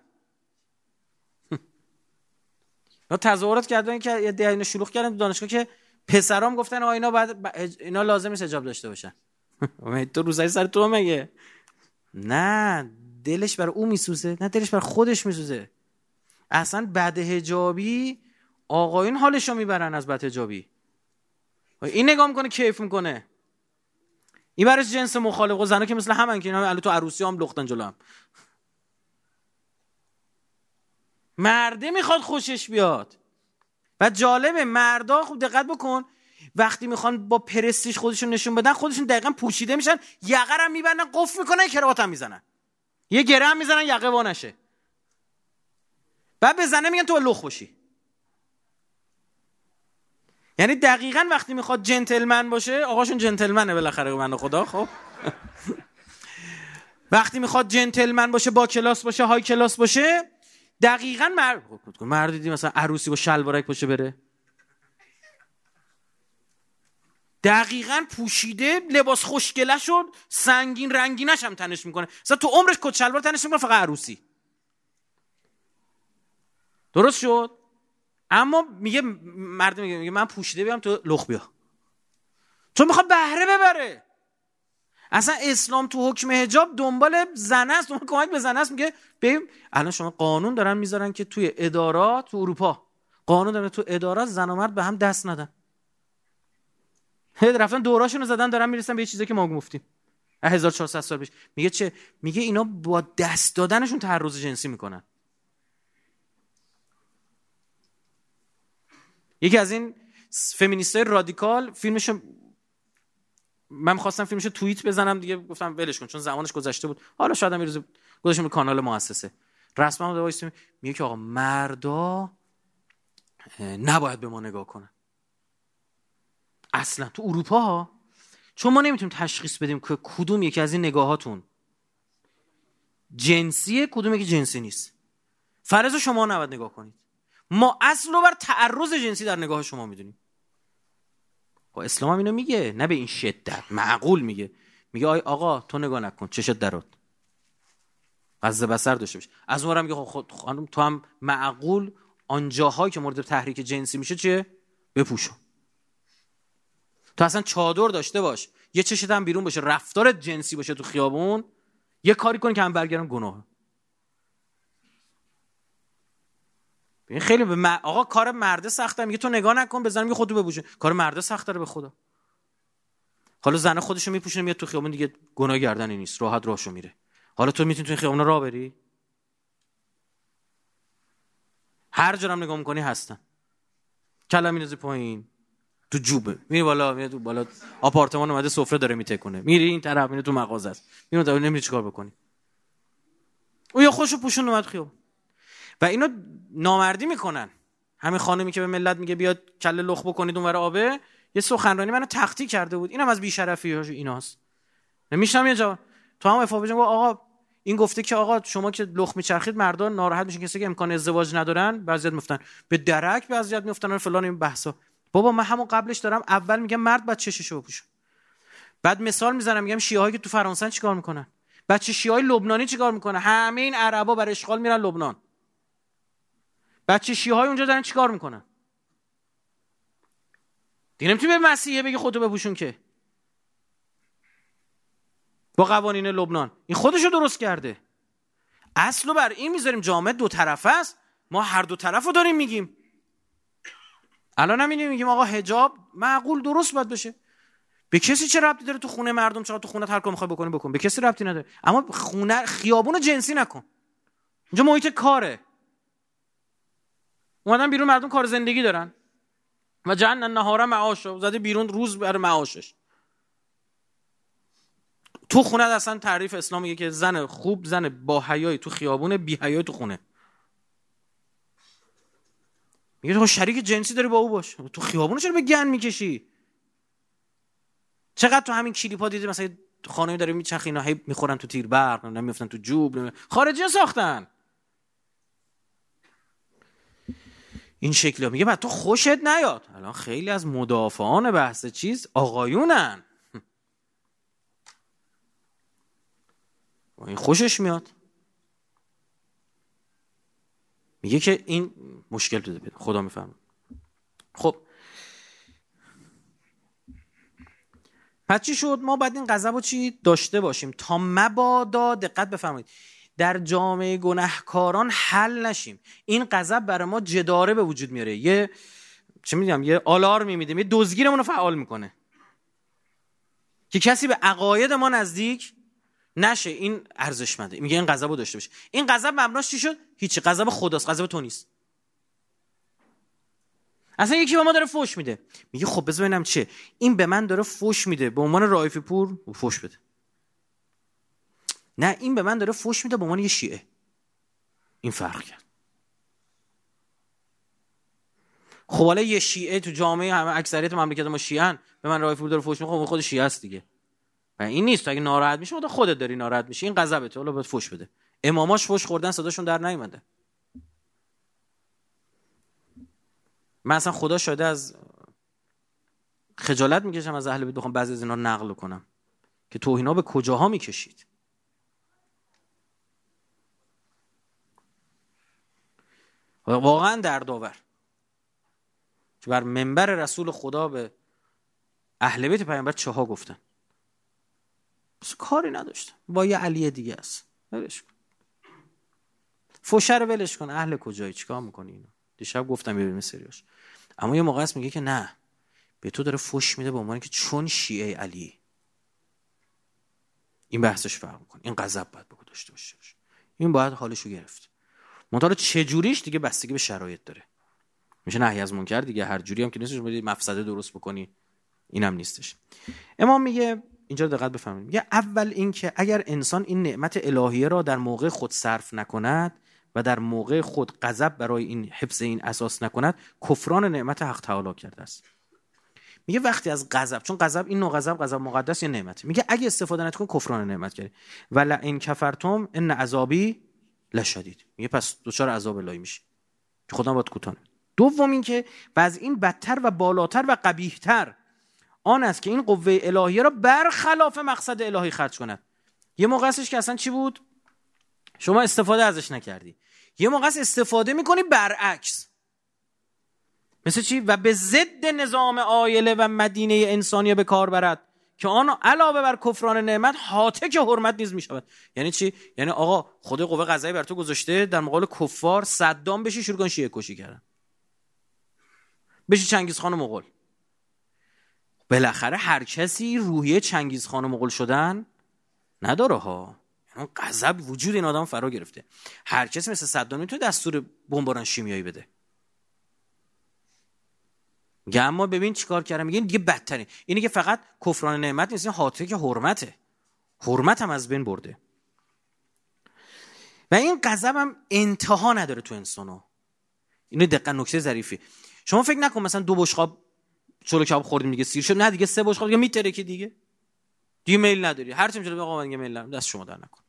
اینا تظاهرات کردن که یه دهینو شلوغ کردن تو دانشگاه که پسرام گفتن اینا لازم نیست حجاب داشته باشن. تو روزای سر تو مگه؟ نه دلش بر او میسوزه، نه دلش بر خودش میسوزه. اصلا بد حجابی آقایون حالشو میبرن از بد حجابی. این نگاه میکنه کیف میکنه، این برای جنس مخالف. و زنا که مثل همن که اینا تو عروسی هم لختن جلو هم. مرده میخواد خوشش بیاد. و جالبه مردا خوب دقت بکن وقتی میخوان با پرستیژ خودشون نشون بدن، خودشون دقیقاً پوشیده میشن، یقه رو میبندن، قفل میکنن، کراوات هم میزنن، یه گره هم میزنن یقه وا نشه. بعد بزنه میگن تو لخ باشی. یعنی دقیقاً وقتی میخواد جنتلمن باشه، آقاشون جنتلمنه بالاخره من خدا. خب وقتی میخواد جنتلمن باشه، با کلاس باشه، های کلاس باشه، دقیقاً مرد دیدی مثلا عروسی با شلوارک باشه بره، دقیقاً پوشیده، لباس خوشگله شد، سنگین رنگینش هم تنش میکنه. مثلا تو عمرش کت شلوار تنش میکنه، فقط عروسی. درست شد؟ اما میگه مرد میگه من پوشیده بیام تو لخ بیا، چون میخواد بهره ببره. اصلا اسلام تو حکم حجاب دنبال زنه است، دنبال کمک به زنه است. میگه ببین الان شما قانون دارن میذارن که توی ادارات، تو اروپا قانون دارن تو ادارات زن و مرد به هم دست ندن. رفتن دوراشونو زدن، دارن میرسن به یه چیزی که ما گفتیم 1400 سال پیش. میگه چه؟ میگه اینا با دست دادنشون تعرض جنسی میکنن. یکی از این فمینیستای رادیکال فیلمشو، من خواستم فیلمشو توییت بزنم دیگه، گفتم ولش کن چون زمانش گذشته بود، حالا شاید هم یه روز گذاشتم رو کانال مؤسسه. رسما وایس میگه که آقا مردا نباید به ما نگاه کنن. اصلا تو اروپا ها، چون ما نمیتونیم تشخیص بدیم که کدوم یکی از این نگاهاتون جنسیه کدوم یکی جنسی نیست. فرض شما نباید نگاه کنید، ما اصل رو بر تعرض جنسی در نگاه شما میدونیم. اسلام هم اینو میگه، نه به این شدت، معقول میگه. میگه آقا تو نگاه نکن، چشت درات غض بصر داشته باش. از اونورم میگه خود خانم تو هم معقول آن جاهایی که مورد تحریک جنسی میشه چه بپوشون. تو اصلا چادر داشته باش، یه چشت هم بیرون باشه، رفتارت جنسی باشه تو خیابون، یه کاری کن که هم برگردن گناه. ببین خیلی آقا کار مرده سخته، میگه تو نگاه نکن، بزن میگه خودت بپوش. کار مرده سخت داره به خدا. حالا زن خودشو میپوشونه میاد تو خیابون، دیگه گناه گردنی نیست، راحت راهشو میره. حالا تو میتونی تو خیابون راه بری؟ هر جا هم نگاه میکنی هستن. کلم میندازی پایین تو جوبه، میری بالا، میاد تو بالا آپارتمان اومده سفره داره میتکونه، میری این طرف، میری تو مغازه است، میاد نمیدونی چیکار بکنی. او یا خوشو پوشون اومد خیابون. و اینو نامردی میکنن. همین خانمی که به ملت میگه بیاد کله لخ بکنید اونور آبه، یه سخنرانی منو تقطیع کرده بود. اینم از بی‌شرفی‌هاش ایناست. نمیشم یه جا تو هم افا بجن آقا این گفته که آقا شما که لخ میچرخید مردان ناراحت میشن، کسی که امکان ازدواج ندارن بعضیات میفتن به درک، بعضیات میفتن فلان این بحثا. بابا من همون قبلش دارم اول میگم مرد بعد چششو بپوشه، بعد مثال میزنم میگم شیعه‌هایی که تو فرانسه چیکار میکنن، بچه شیعه‌های لبنانی چیکار میکنن، همه این عربا برای اشغال میرن لبنان، بچه شیعه‌های اونجا دارن چیکار میکنن. دیگه نمیتونی به مسیحیه بگی خودتو بپوشون که با قوانین لبنان. این خودشو درست کرده. اصلو بر این میذاریم جامعه دو طرفه است، ما هر دو طرفو داریم میگیم. الان هم میگیم آقا حجاب معقول درست باید بشه. به کسی چه ربطی داره تو خونه مردم چقدر تو خونه هر کاری میخوای بکنی بکن، به کسی ربطی نداره. اما خونه خیابون جنسی نکن. اینجا محیط کاره، اومدن بیرون مردم کار زندگی دارن و جعلنا النهار معاشا، زده بیرون روز برای معاشش. تو خونه اصلا تعریف اسلام میگه که زن خوب زن با حیایی تو خیابونه، بی حیایی تو خونه. میگه تو شریک جنسی داری با او باش، تو خیابونه چرا به گن میکشی؟ چقدر تو همین کلیپا دیدی مثلا خانمی داره میچرخه اینا هی میخورن تو تیر برق، نمیافتن تو جوب، خارجی ساختن این شکلی. میگه بعد تو خوشت نیاد. الان خیلی از مدافعان بحث چیز آقایونن، این خوشش میاد. میگه که این مشکل تو بده، خدا میفهمه. خب پس چی شد؟ ما باید این غضب رو چی داشته باشیم تا مبادا، دقت بفرمایید، در جامعه گناهکاران حل نشیم. این غضب برای ما جداره به وجود میاره، یه چه میدونم یه آلارمی میده، یه دزگیرمون رو فعال میکنه که کسی به عقاید ما نزدیک نشه. این ارزشمنده. میگه این غضب رو داشته باشه. این غضب مبناش چی شد؟ هیچ. غضب خداست، غضب تو نیست. اصلا یکی به ما داره فوش میده، میگه خب بذار ببینم چه، این به من داره فوش میده به عنوان رائفی پور فوش بده، نه این به من داره فوش میده به عنوان یه شیعه. این فرق کرد. خب حالا یه شیعه تو جامعه همه اکثریت مملکت ما شیعه‌ان، به من رائفی پور داره فوش میده، خب خود شیعه است دیگه. و این نیست. اگه ناراحت میشه خودت داری ناراحت میشی، این غضبته، حالا باید فوش بده. اماماش فوش خوردن صداشون در نیومده. من اصلا خدا شاهده از خجالت میکشم از اهل بیت بخوام بعضی از اینا نقل کنم که توهینا به کجاها میکشید. واقعا دردآور که بر منبر رسول خدا به اهل بیت پیامبر چه ها گفتن. کاری نداشتم با یه علی دیگه است، ولش کن. فوشه رو ولش کن، اهل کجایی، چیکار میکنی اینو؟ دیشب گفتم ببینیم سریاش. اما یه موقع است میگه که نه، به تو داره فوش میده به عنوان که چون شیعه علی. این بحثش فرق میکنه. این غضب باید بگو داشته باشه. این باید حالشو گرفت. منتها چه جوریش دیگه بستگی به شرایط داره. میشه نهی از منکر دیگه، هر جوری هم که نیستش مفسده درست بکنی، اینم نیستش. امام میگه اینجا دقت بفرمایید، میگه اول این که اگر انسان این نعمت الهیه را در موقع خود صرف نکند و در موقع خود غضب برای این حفظ این اساس نکند، کفران نعمت حق تعالی کرده است. میگه وقتی از غضب، چون غضب این نوع غضب مقدس یا نعمت، میگه اگه استفاده نکنی کفران نعمت کردی. ولا ان کفرتم ان عذابی لشدید، میگه پس دچار عذاب الهی میشی که خدا باید کوتاه. دوم این که و از این بدتر و بالاتر و قبیحتر آن است که این قوه الهیه را برخلاف مقصد الهی خرج کند. یه موقع هستش که اصلا چی بود؟ شما استفاده ازش نکردی. یه موقع استفاده میکنی برعکس. مثل چی؟ و به ضد نظام عایله و مدینه انسانی به کار برد که آن علاوه بر کفران نعمت هاتک حرمت نیز میشود. یعنی چی؟ یعنی آقا خدا قوه قضایی بر تو گذاشته در مقابل کفار صدام بشی شروع کن شیعه کشی کردن، بشی چنگیز خان مغول. بالاخره هر کسی روحیه چنگیز خان مغول شدن نداره ها. یعنی غضب وجود این آدم فرا گرفته. هر کسی مثل صدام نمیتونه دستور بمباران شیمیایی بده. میگه اما ببین چیکار کردم. میگه دیگه بدترین اینه که فقط کفران نعمت نیست، این هاتک حرمته. حرمت هم از بین برده. و این غضب هم انتها نداره تو انسانو. اینو دقیقاً نکته ظریفی. شما فکر نکن مثلا 2 بشقاب چلو کباب خوردیم دیگه سیر شد، نه دیگه 3 بشقاب دیگه میترکی دیگه میل نداری. هر چی میشه آقا من دیگه میل ندارم، دست شما در نکن.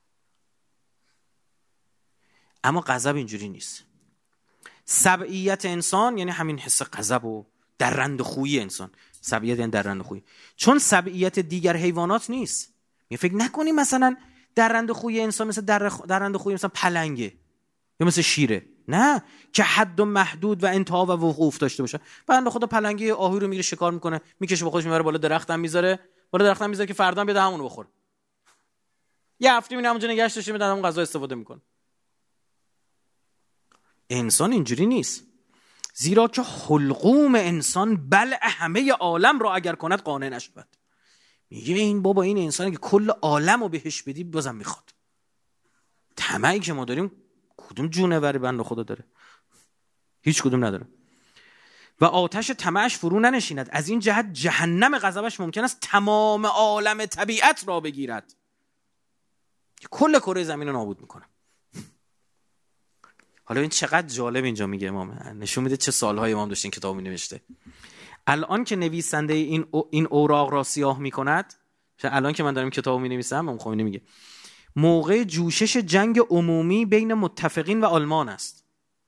اما غضب اینجوری نیست. سبعیت انسان یعنی همین حس غضب و درنده خویی انسان. سبعیت یعنی درنده خویی، چون سبعیت دیگر حیوانات نیست. می فکر نکنی مثلا درنده خویی انسان مثل درنده خویی مثلا پلنگه یا مثل شیره. نه، که حد و محدود و انتها و وقوف داشته باشه. بنده خدا پلنگی آهوی رو میگیره شکار میکنه، میکشه با خودش میبره بالا درخت هم میذاره، که فردا بیاد همون رو بخوره. یه هفته میونه همونجا نگهش داشته میاد همون غذا استفاده میکنه. انسان اینجوری نیست، زیرا که حلقوم انسان بلع همه عالم را اگر کند قانع نشود. میگه این بابا این انسانی که کل عالم رو بهش بدی بازم میخواد. طمعی که ما داریم کدوم جونوری بنده خدا داره؟ هیچ کدوم نداره. و آتش طمعش فرو ننشیند، از این جهت جهنم غضبش ممکن است تمام عالم طبیعت را بگیرد، کل کره زمین رو نابود میکنه. حالا این چقدر جالب اینجا میگه امام، نشون میده چه سالهای امام داشتین کتاب مینوشته. الان که نویسنده این اوراق را سیاه میکند، الان که من دارم کتاب مینویسم، امام خمینی میگه موقع جوشش جنگ عمومی بین متفقین و آلمان است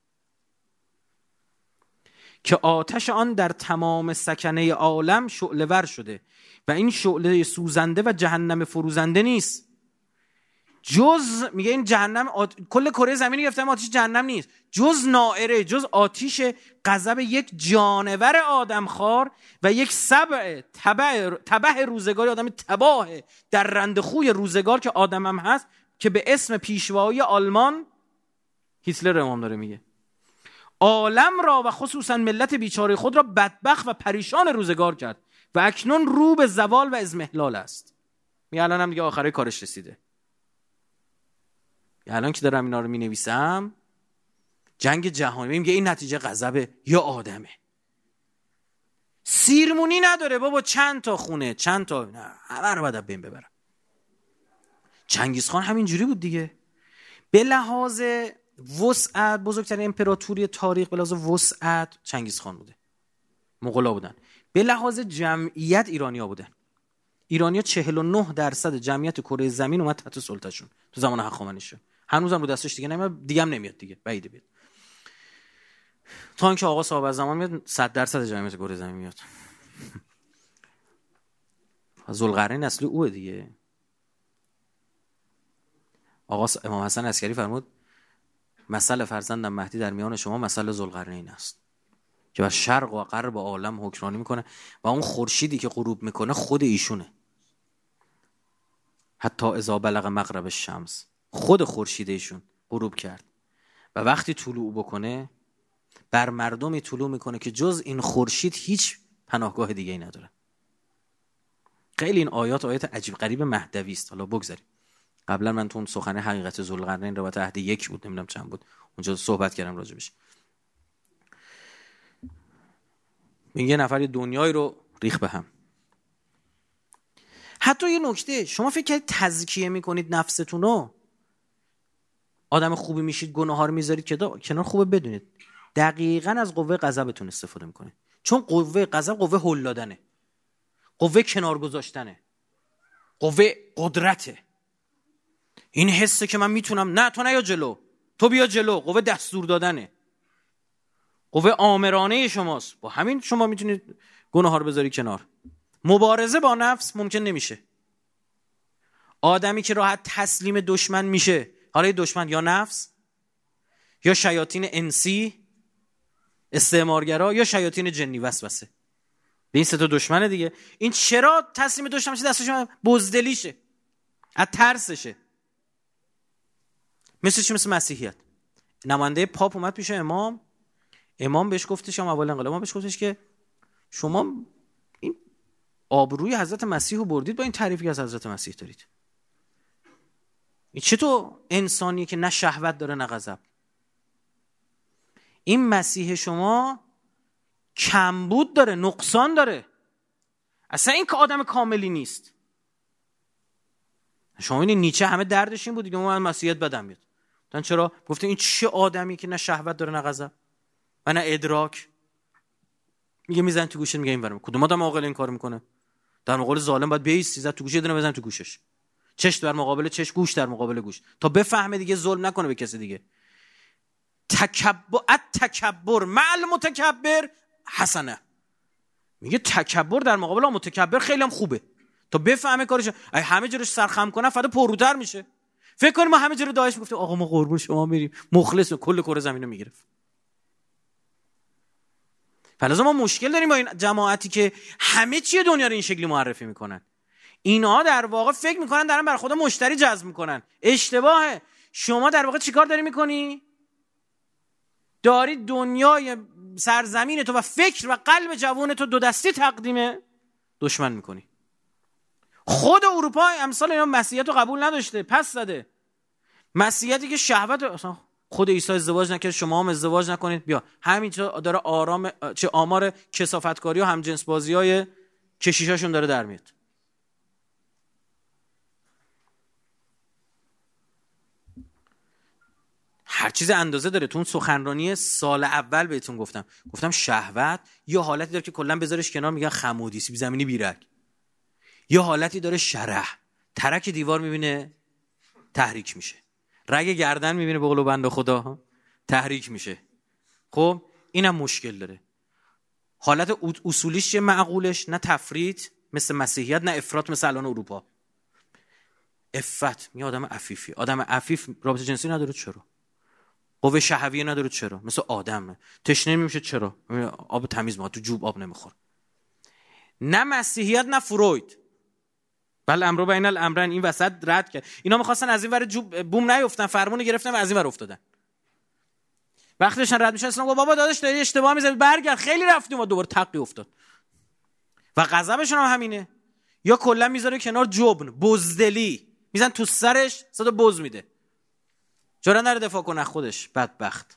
که آتش آن در تمام سکنه عالم شعله ور شده و این شعله سوزنده و جهنم فروزنده نیست، جز میگه این جهنم کل کره زمینی گفتم آتش جهنم نیست، جز نائره، جز آتش غضب یک جانور آدمخوار و یک سبع تبع روزگاری، آدم تباه در رند خوی روزگار که آدم هم هست، که به اسم پیشوایی آلمان هیتلر امام داره میگه عالم را و خصوصا ملت بیچاره خود را بدبخت و پریشان روزگار کرد و اکنون رو به زوال و اضمحلال است. میگه الان هم دیگه آخره کارش رسیده. الان که دارم اینا رو مینویسم جنگ جهانی، میگه این نتیجه غضب یا آدمه. سیرمونی نداره بابا، چند تا خونه چند تا، نه همه رو باید بین ببرم. چنگیز خان همین جوری بود دیگه. به لحاظ وسعت بزرگترین امپراتوری تاریخ به لحاظ وسعت چنگیز خان بوده، مغولا بودن. به لحاظ جمعیت ایرانیا بودن. ایرانیا 49% جمعیت کره زمین اومد تحت سلطه‌شون تو زمان هخامنشی. هنوزم رو دستش دیگه نمیاد، دیگه هم نمیاد دیگه، بعیده بیاد. تا اینکه آقا صاحب از زمان میاد 100% جمعیت کره زمین میاد. ذوالقرنین اصلی اوه دیگه. آقا امام حسن عسکری فرمود مثل فرزندم مهدی در میان شما مثل ذوالقرنین است که بر شرق و غرب عالم حکمرانی میکنه و اون خورشیدی که غروب میکنه خود ایشونه. حتی اذا بلغ مغرب الشمس، خود خورشید ایشون غروب کرد و وقتی طلوع بکنه بر مردمی طلوع میکنه که جز این خورشید هیچ پناهگاه دیگه ای نداره. خیلی این آیات عجیب غریب مهدوی است. حالا بگذاریم. قبلا من تو اون سخن حقیقت ذوالقرنین روایت عهد 1 بود، نمیدونم چند بود، اونجا صحبت کردم راجبش. یه نفر دنیایی رو ریخ به هم. حتی یه نکته، شما فکر کنید تزکیه میکنید نفستون رو، آدم خوبی میشید، گناه ها رو میذارید کنار، خوبه بدونید دقیقاً از قوه غضبتون استفاده میکنید. چون قوه غضب قوه هل دادنه، قوه کنار گذاشتنه، قوه قدرته. این حسه که من میتونم، نه تو نیا جلو، تو بیا جلو، قوه دستور دادنه، قوه آمرانه شماست. با همین شما میتونید گناه ها رو بذاری کنار. مبارزه با نفس ممکن نمیشه. آدمی که راحت تسلیم دشمن میشه، حالا دشمن یا نفس یا شیاطین انسی استعمارگرا یا شیاطین جنی وسوسه، به این سه تا دشمنه دیگه. این چرا تسلیم دشمن میشه؟ دستش بزدلیشه، از ترسشه. مثل چی؟ مثل مسیحیت. نماینده پاپ اومد پیش امام بهش گفتش، اول انقلاب بهش گفتش که شما این آبروی حضرت مسیح رو بردید با این تعریفی که از حضرت مسیح دارید. این چطور انسانیه که نه شهوت داره نه غضب؟ این مسیح شما کمبود داره، نقصان داره، اصلا این که آدم کاملی نیست. شما این نیچه همه دردش این بود دیگه، من مسیحیت بدم میاد. چرا؟ گفته این چه آدمی که نه شهوت داره نه غضب و نه ادراک. میگه میزن تو گوشت، میگه این ورم. کدوم آدم عاقل این کارو میکنه؟ در مقابل ظالم باید بیستی، زد تو گوشه، دونه بزن تو گوشش، چش در مقابل چش، گوش در مقابل گوش، تا بفهمه دیگه ظلم نکنه به کسی دیگه. تکبر مع المتکبر حسنه. میگه تکبر در مقابل متکبر خیلی هم خوبه، تا بفهمه کارش. همه جا رو سرخم کنه فدا پروتر میشه. فکر کنیم ما همه جا رو داعش میگفت آقا ما قربون شما میریم، مخلص، کل کره زمین رو میگرفت. فلازم ما مشکل داریم با این جماعتی که همه چی دنیا رو این شکلی معرفی میکنن. اینا در واقع فکر میکنن دارن برای خدا مشتری جذب میکنن. اشتباهه. شما در واقع چیکار داری میکنی؟ داری دنیای سرزمین تو و فکر و قلب جوان تو دو دستی تقدیم دشمن میکنی. خود اروپا امثال اینا مسیحیت رو قبول نداشته، پس زده. مسیحیتی که شهوت، اصلا خود عیسی ازدواج نکرد، شما هم ازدواج نکنید. بیا همینجا داره آمار کثافتکاری و همجنس بازیای کشیشاشون داره در میاد. هر چیز اندازه داره. تو اون سخنرانی سال اول بهتون گفتم شهوت یه حالتی داره که کلا بذارش کنار، میگن خمودی، سیب زمینی، بیرک. یه حالتی داره شرح، ترک دیوار میبینه تحریک میشه، رگ گردن میبینه به قول بنده خدا تحریک میشه. خب اینم مشکل داره. حالت اصولیش چه؟ معقولش، نه تفریط مثل مسیحیت، نه افراط مثل الان اروپا. عفت، میگه آدم عفیفی. آدم عفیف رابطه جنسی نداره، چرا؟ قوه شهویه نداره، چرا؟ مثل آدمه. تشنه نمیشه، چرا؟ آب تمیز میخواد، تو جوب آب نمیخوره. نه مسیحیت نه فروید، بل امر بین الامرین، این وسط رد کرد. اینا میخواستن از این ور جوب بوم نیفتن، فرمون گرفتن و از این ور افتادن. وقتی داشتن رد میشن اسلام بابا داداش داری اشتباه میزنی، برگرد، خیلی رفتیم و دوباره تقی افتاد. و غضبشون هم همینه. یا کلا میذاره کنار جبن، بزدلی، میزن تو سرش، صدا بز میده، چرا نره دفاع کنه خودش، بدبخت.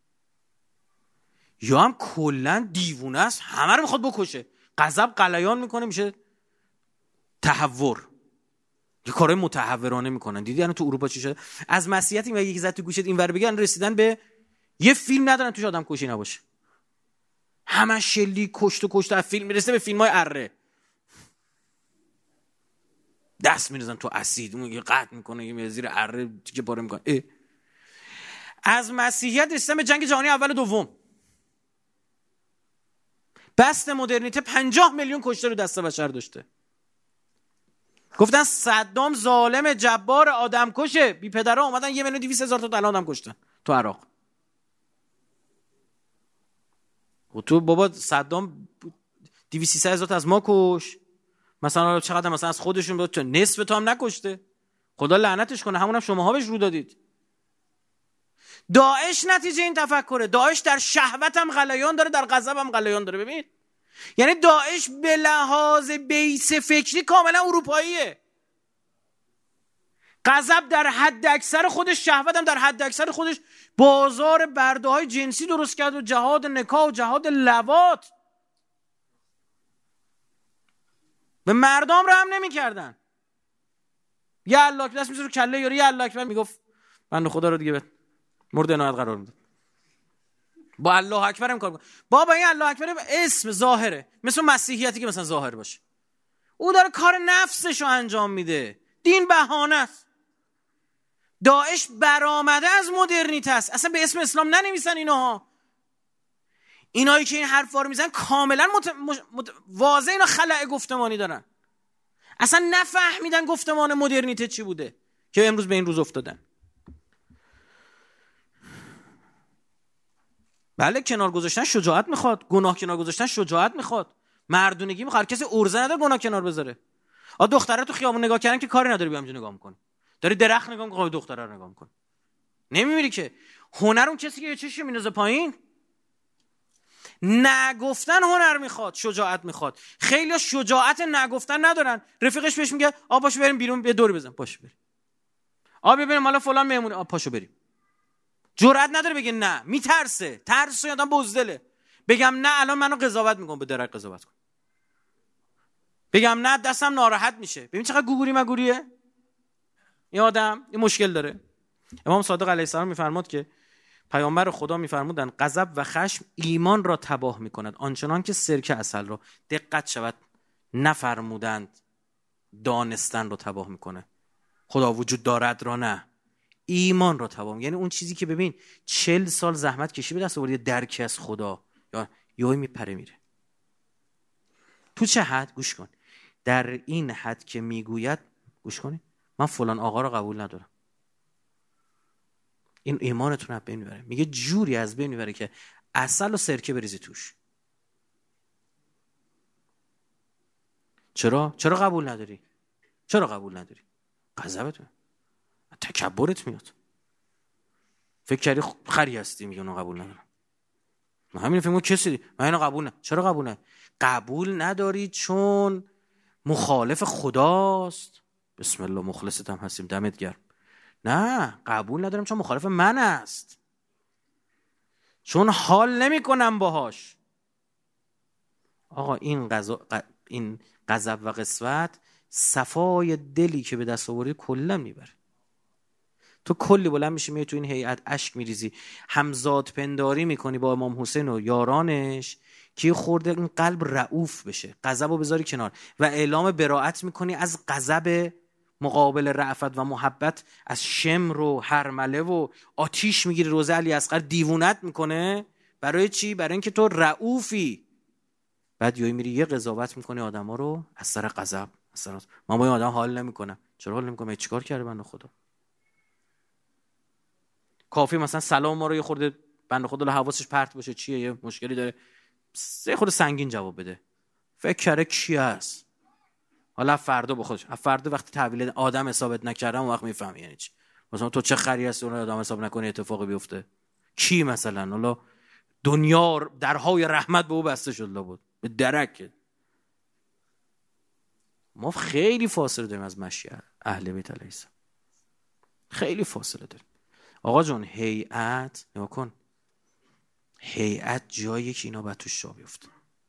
یا هم کلا دیوونه است، همه رو میخواد بکشه، غضب غلیان میکنه، میشه تحور. یه کارهای متحورانه میکنن. دیدی الان تو اروپا چی شده؟ از مسیحیت این یکی زد تو گوشت اینور بگن، رسیدن به یه فیلم ندارن توش آدم کشی نباشه. همه شلی کشت از فیلم میرسه به فیلم‌های اره. دست می‌ریزن تو اسید، اون یه قطع میکنه، یه زیر اره تیکه پاره میکنه. از مسیحیت رسیدن به جنگ جهانی اول و دوم. بست مدرنیته 50 میلیون کشته رو دست بشر داشته. گفتن صدام ظالم جبار آدم کشه، بی پدرها اومدن 1,200,000 تا آدم کشتن تو عراق. و تو بابا صدام 200,000 تا از ما کش، مثلا چقدر مثلا از خودشون بود، نصف تو هم نکشته. خدا لعنتش کنه، همونم شماها بهش رو دادید. داعش نتیجه این تفکره. داعش در شهوت هم غلیان داره، در غضب هم غلیان داره. ببین یعنی داعش به لحاظ بیس فکری کاملا اروپاییه. غضب در حد اکثر خودش، شهوت هم در حد اکثر خودش. بازار برده های جنسی درست کرد و جهاد نکاح و جهاد لواط. به مردم رحم نمی کردن. یه الله اکبر دست می‌ذاره کله یارو، یه الله اکبر میگفت بنده خدا رو دیگه مورد عنایت قرار میداد. با الله اکبر هم کار می‌کنه. بابا این الله اکبر اسم ظاهره، مثل مسیحیتی که مثلا ظاهر باشه. او داره کار نفسش رو انجام میده. دین بهانه است. داعش برآمده از مدرنیته است. اصلا به اسم اسلام ننویسن اینها. اینایی که این حرفا رو میزنن کاملا واضح اینا خلأ گفتمانی دارن. اصلا نفهمیدن گفتمان مدرنیته چی بوده که امروز به این روز افتادن. بله کنار گذاشتن شجاعت میخواد، گناه کنار گذاشتن شجاعت میخواد، مردونگی میخواد. کسی ارزه نداره گناه کنار بذاره. دختره تو خیابون نگاه کردن که کاری نداره، بیا همینجا نگاه میکنه. داری درخت نگاه میکنه، دختره رو نگاه میکنه. نمیمیری که. هنر اون کسی که یه چشی میندازه پایین. نگفتن هنر میخواد، شجاعت میخواد. خیلی شجاعت نگفتن ندارن. رفیقش بهش میگه پاشو بریم بیرون یه دوری بزن، پاشو بریم. بریم حالا فلان مهمونه، پاشو بریم. جرئت نداره بگه نه، میترسه. ترس آدم بزدله. بگم نه الان منو قضاوت میکنه، به درک قضاوت کن. بگم نه دستم ناراحت میشه. ببین چقدر گوگوری مگوریه این آدم. این مشکل داره. امام صادق علیه السلام میفرماد که پیامبر خدا میفرمودن غضب و خشم ایمان را تباه میکند آنچنان که سرکه عسل را. دقت شود نفرمودند دانستن رو تباه میکنه. خدا وجود دارد را نه، ایمان را تباه. یعنی اون چیزی که ببین 40 سال زحمت کشی به دست آوردی درکی از خدا یا یهو میپره میره. تو چه حد؟ گوش کن. در این حد که میگوید گوش کنی من فلان آقا رو قبول ندارم. این ایمانتون از بین میبره. میگه جوری از بین میبره که عسل و سرکه بریزی توش. چرا قبول نداری؟ چرا قبول نداری؟ غضبت میاد، تکبرت میاد. فکر کردی خری هستی میگه اونو قبول ندارم. من همین فکر کسی من اینو قبول ندارم. چرا قبول نداری؟ قبول نداری چون مخالف خداست. بسم الله مخلصت هم هستیم دمت گرم. نه قبول ندارم چون مخالف من است، چون حال نمی کنم باهاش. آقا این غضب و قسوت صفای دلی که به دست آوردی کلا میبره. تو کلی بلند میشی میای تو این هیئت اشک میریزی، همزاد پنداری میکنی با امام حسین و یارانش که خورده این قلب رعوف بشه، غضبو بذاری کنار و اعلام براءت میکنی از غضب مقابل رأفت و محبت، از شمر و هرمله و آتیش میگیری. روزه علی اصغر دیوونت میکنه. برای چی؟ برای اینکه تو رعوفی. بعد یهو میری یه قضاوت میکنی آدما رو از سر غضب. من با این آدم حال نمیکنم. چرا حال نمیکنم؟ چیکار کرده بنده خدا؟ کافی مثلا سلام ما رو یه خورده بنده خدا حواسش پرت باشه چیه، یه مشکلی داره، یه خورده سنگین جواب بده. فکر کرده کی هست؟ حالا فردا به خودش، فردا وقتی تحویل آدم حسابت نکردم اون وقت میفهمی یعنی چی. مثلا تو چه خری هستی اون آدم حساب نکنی اتفاقی بیفته. کی مثلا حالا دنیا درهای رحمت به او بسته شده بود به درک. ما خیلی فاصله داریم از مشیعه اهل بیت علیه السلام، خیلی فاصله داریم. آقا جون هیئت نگاه کن، هیئت جایی که اینا باید توش جا بیفته.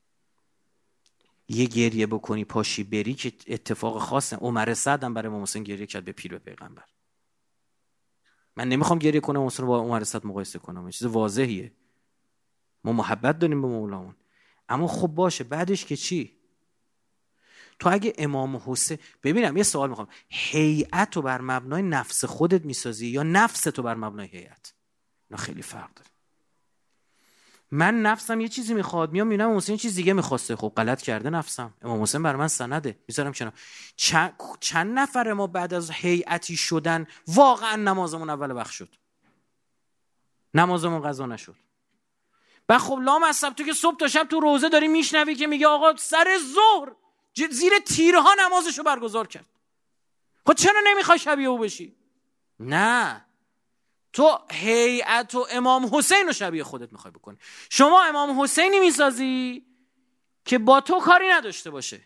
یه گریه بکنی پاشی بری که اتفاق خاصه. عمر سعد هم برای امام حسین گریه کرد به پیر به پیغمبر. من نمیخوام گریه کنم اصلا با عمر سعد مقایسه کنم، چیز واضحیه. ما محبت داریم به مولامون، اما خب باشه بعدش که چی؟ تو اگه امام حسین ببینم یه سوال میخوام، هیئت رو بر مبنای نفس خودت میسازی یا نفس تو بر مبنای هیئت؟ اینا خیلی فرق داره. من نفسم یه چیزی میخواد، میام میبینم امام حسین چیز دیگه میخواسته. خب غلط کرده نفسم. امام حسین بر من سنده، میذارم کنار. چند نفر ما بعد از هیئتی شدن واقعا نمازمون اول وقت شد، نمازمون قضا نشد. بعد خب لامصب تو که صبح تا شب تو روزه داری میشنوی که میگه آقا سر ظهر زیر تیرها نمازشو برگزار کرد. خب چرا نمیخوای شبیه او بشی؟ نه، تو هیئت و امام حسین رو شبیه خودت میخوای بکنی. شما امام حسینی میسازی که با تو کاری نداشته باشه،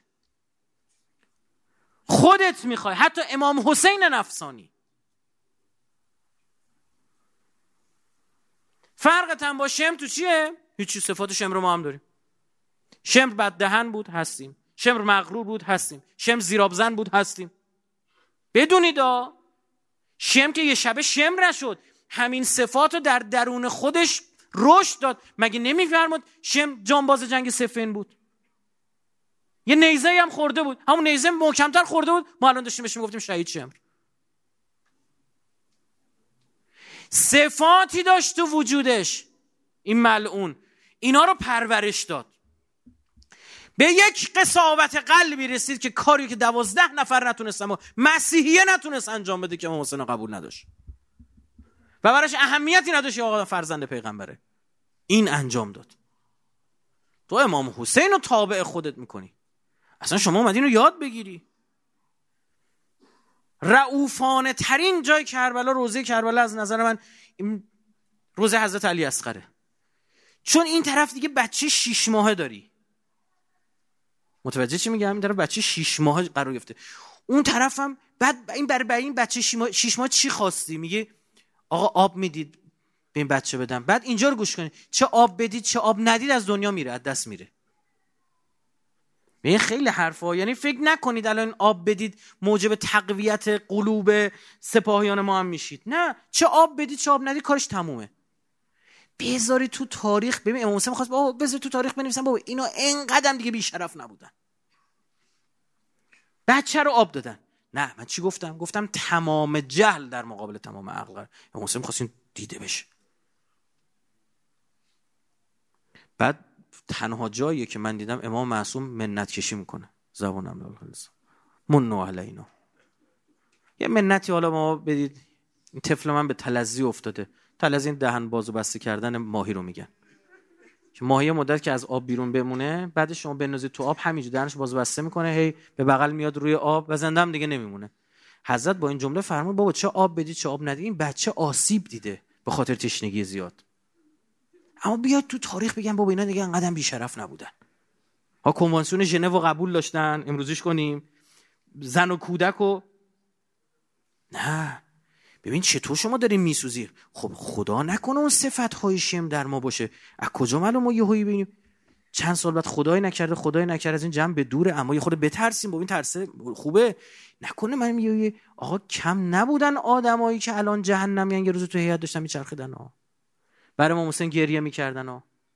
خودت میخوای، حتی امام حسین نفسانی. فرقت هم با شمر تو چیه؟ هیچی، صفات شمر رو ما هم داریم. شمر بد دهن بود، هستیم. شمر مغرور بود، هستیم. شمر زیرابزن بود، هستیم. بدونید شمر که یه شبه شمر نشد، همین صفات رو در درون خودش رشد داد. مگه نمیفرمود شمر جانباز جنگ صفین بود؟ یه نیزه هم خورده بود، همون نیزه محکمتر خورده بود، ما الان داشتیم بهش میگفتیم شهید شمر. صفاتی داشت تو وجودش این ملعون، اینا رو پرورش داد. به یک قساوت قلبی رسید که کاری که 12 نفر نتونستن و مسیحیه نتونست انجام بده که امام حسین قبول نداشت و براش اهمیتی نداشت آقا فرزند پیغمبره، این انجام داد. تو امام حسین رو تابع خودت میکنی. اصلا شما اومدین رو یاد بگیری. رؤوفانه ترین جای کربلا، روزه کربلا از نظر من روزه حضرت علی اصغره، چون این طرف دیگه بچه 6 ماهه داری. متوجه چی میگم؟ این طرف بچه 6 ماهه قرار گرفته، اون طرف هم بعد این برای این بچه 6 ماه چی خواستی؟ میگه آقا آب میدید به این بچه بدم. بعد اینجا رو گوش کنید، چه آب بدید چه آب ندید از دنیا میره، از دست میره. این خیلی حرفا، یعنی فکر نکنید الان آب بدید موجب تقویت قلوب سپاهیان ما هم میشید. نه، چه آب بدید چه آب ندید کارش تمومه. بذاری تو تاریخ. ببین امام حسین می‌خواست بابا بذار تو تاریخ بنویسن بابا اینا اینقدر دیگه بی شرف نبودن، بچه رو آب دادن. نه، من چی گفتم؟ گفتم تمام جهل در مقابل تمام عقل. امام حسین می‌خواست این دیده بشه. بعد تنها جاییه که من دیدم امام معصوم منت کشی میکنه، زبانم لالخالص منو علینا، یه منتی حالا ما بدید. این طفل من به تلزی افتاده. تلزی این دهن بازو بسته کردن ماهی رو میگن، که ماهی مدت که از آب بیرون بمونه، بعد شما بندازید تو آب همینجوری دهنش بازو بسته میکنه، هی به بغل میاد روی آب و زنده هم دیگه نمیمونه. حضرت با این جمله فرمود بابا چه آب بدید چه آب ندید، این بچه آسیب دیده به خاطر تشنگی زیاد. اما بیاد تو تاریخ بگم بابا اینا دیگه انقدر بی‌شرف نبودن. ها کنوانسیون ژنو قبول داشتن، امروزیش کنیم زن و کودک و نه. ببین چطور شما دارین میسوزی. خب خدا نکنه اون صفت‌های شم در ما باشه، از کجا معلوم ما یهویی ببینیم چند سال بعد خدای نکرده از این جمع به دوره، اما یه خود بترسیم. ببین ترسه خوبه، نکنه من میگم آقا کم نبودن آدمایی که الان جهنمی یه روز تو هیئت داشتن میچرخیدن برای امام حسین گریه میکردن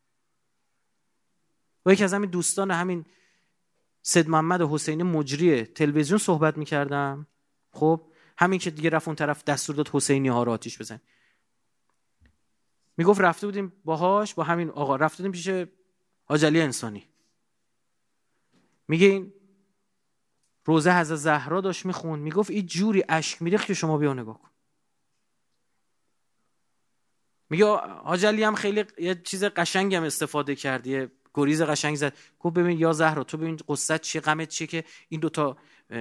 و یکی از همین دوستان همین سید محمد حسینی مجری تلویزیون صحبت میکردم. خب همین که دیگه رفت اون طرف دستور داد حسینی ها رو آتیش بزن. میگفت رفته بودیم باهاش، با همین آقا رفته بودیم پیش حاج علی انسانی. میگه این روزه حضرت زهرا داشت میخون، میگفت این جوری اشک میریخت که شما بیا نگاه کن. میگه حاج علی هم خیلی یه چیز قشنگی هم استفاده کرد، یه گریز قشنگ زد. گفت ببین یا زهرا تو ببین قصت چیه، غمت چیه که این دوتا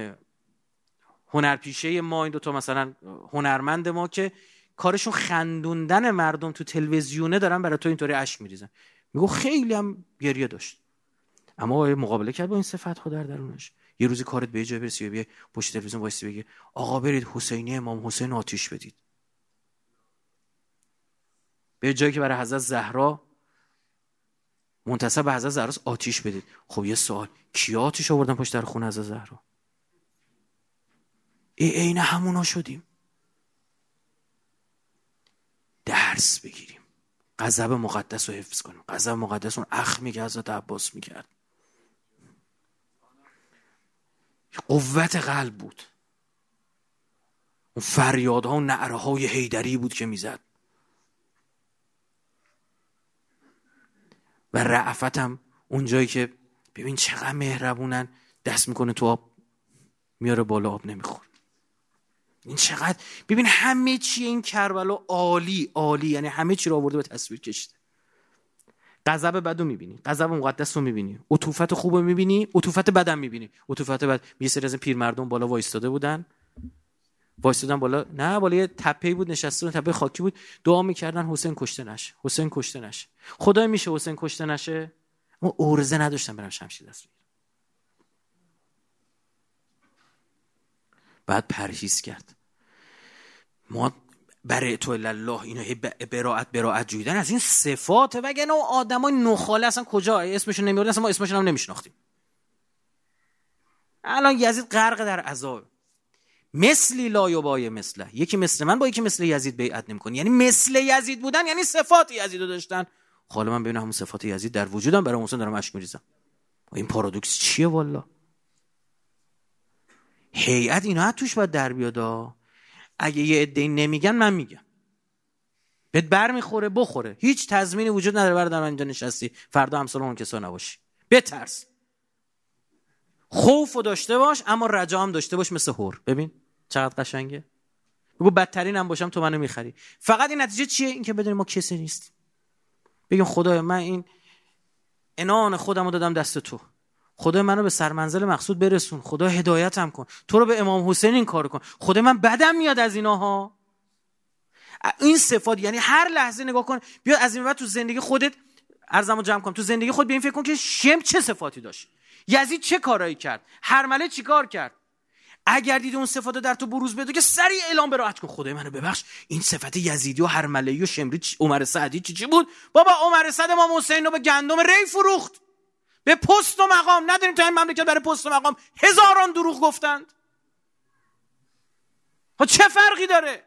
هنرپیشه ما، این دوتا مثلا هنرمند ما که کارشون خندوندن مردم تو تلویزیونه دارن برای تو اینطوری اشک میریزن. میگه خیلی هم گریه داشت، اما مقابله کرد با این صفت‌ها در درونش. یه روزی کارت به جای برسی بیا پشت تلویزیون وایسی بگی آقا برید حسینی امام حسین آتیش بدید، به جایی که برای حضرت زهرا منتسب به حضرت زهرا آتیش بدید. خب یه سوال، کیا آتیش آوردن پشت در خونه حضرت زهرا؟ عین همونا شدیم. درس بگیریم، غضب مقدس رو حفظ کنیم. غضب مقدس اون اخمی که حضرت عباس میکرد قوت قلب بود، اون فریادها و نعره‌های حیدری بود که میزد. و رأفت هم اون جایی که ببین چقدر مهربونن، دست میکنه تو آب میاره بالا آب نمیخور. این چقدر ببین همه چی این کربلا عالی، یعنی همه چی رو آورده به تصویر کشیده. غضب بدو میبینی، غضب مقدس رو میبینی، عطوفت خوبو میبینی، عطوفت بدم میبینی. عطوفت بد یه سری از این پیرمردم بالا وایستاده بودن وایسادن بالا، نه بالا یه تپه‌ای بود نشسته، اون تپه خاکی بود، دعا میکردن حسین کشته نشه، حسین کشته نشه. خدای میشه حسین کشته نشه؟ ما ارزه نداشتن برام شمشیر دست بگیرم. بعد پرهیز کرد. ما برای تو الله اینا براءت جویدن از این صفات، وگرنه اون آدمای نخاله اصلا کجا اسمشون نمیوردن، اصلا ما اسمشون هم نمیشناختیم. الان یزید غرق در عذاب. مثلی لا یبای مثله، یکی مثل من با یکی مثل یزید بیعت نمی‌کنه. یعنی مثل یزید بودن یعنی صفات یزیدو داشتن. حالا من ببینم همون صفات یزید در وجودم، برای حسین دارم اشک میریزم. این پارادوکس چیه والا؟ هیئت اینا توش باید در بیاد. اگه یه عده نمیگن من میگم، بهت برمیخوره بخوره، هیچ تضمینی وجود نداره. برادر من اینجا نشستی فردا امثال اون کسا نباشی، بترس، خوفو داشته باش اما رجا هم داشته باش مثل هور. ببین چقدر قشنگه. بگو بدترین هم باشم تو منو میخری. فقط این نتیجه چیه؟ این که بدونیم ما کسی نیستیم. بگیم خدایا من این عنان خودمو دادم دست تو، خدا منو به سرمنزل مقصود برسون، خدا هدایتم کن، تو رو به امام حسین این کارو کن، خدا من بدم میاد از ایناها. این صفات یعنی هر لحظه نگاه کن، بیا از این بعد تو زندگی خودت ارزمو جمع کن، تو زندگی خود به این فکر کن که شم چه صفاتی داشت، یزید چه کارایی کرد، هرمله چی کار کرد. اگر دید اون صفات در تو بروز بده که سریع اعلام براءت کن، خدای منو ببخش این صفت یزیدی و هرمله‌ای و شمری عمر سعدی چی بود؟ بابا عمر سعد امام حسین رو به گندم ری فروخت، به پست و مقام. نداریم تو این مملکت برای پست و مقام هزاران دروغ گفتند. ها چه فرقی داره؟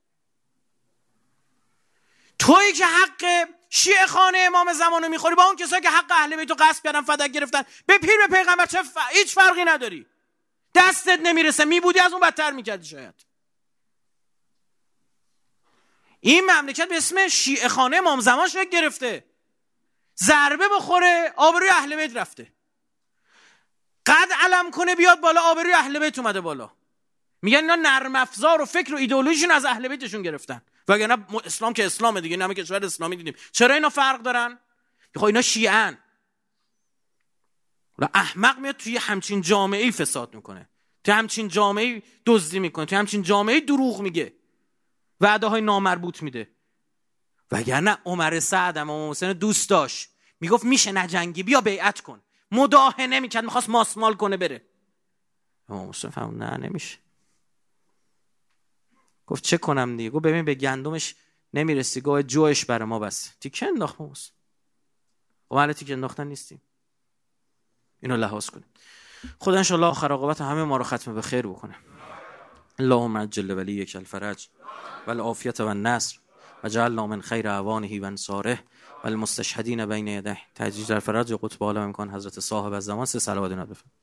تویی که حق شیعه خانه امام زمانو میخوری با اون کسایی که حق اهل بیتو غصب کردن فدک گرفتن به پیر به پیغمبر هیچ فرقی نداری. دستت نمیرسه، میبودی از اون بدتر میکردی شاید. این مملکت به اسم شیعه خانه امام زمان شکل گرفته، ضربه بخوره آبروی اهل بیت رفته، قد علم کنه بیاد بالا آبروی اهل بیت اومده بالا. میگن اینا نرم افزار و فکر و ایدئولوژیشون از اهل بیتشون گرفتن، وگرنه اسلام که اسلامه دیگه، همه کشور اسلامی دیدیم. چرا اینا فرق دارن؟ خب اینا شیعه‌ان. و احمق میاد توی همچین جامعه‌ای فساد میکنه، توی همچین جامعه‌ای دزدی میکنه، توی همچین جامعه‌ای دروغ میگه، وعده‌های نامربوط میده. وگرنه عمر سعد امام حسین دوست داشت، میگفت میشه نجنگی بیا بیعت کن، مداهنه میکرد، میخواست ماسمال کنه بره. امام حسین فهمید نه نمیشه. گفت چه کنم دیگه؟ گفت ببین به گندمش نمیرسی، گاه جوش برای ما بس تیکه انداخت موس. و ما تیکه انداختن نیستیم، اینو لحاظ کنیم. خدا ان شاء الله آخر عاقبت همه ما رو ختم به خیر بکنه. اللهم عجل ولیک الفرج والعافیة والنصر وجعلنا من خیر اعوانه و انصاره والمستشهدین بین یدیه. تجدید الفرج قطب عالم امکان حضرت صاحب الزمان. 3 صلوات نبی.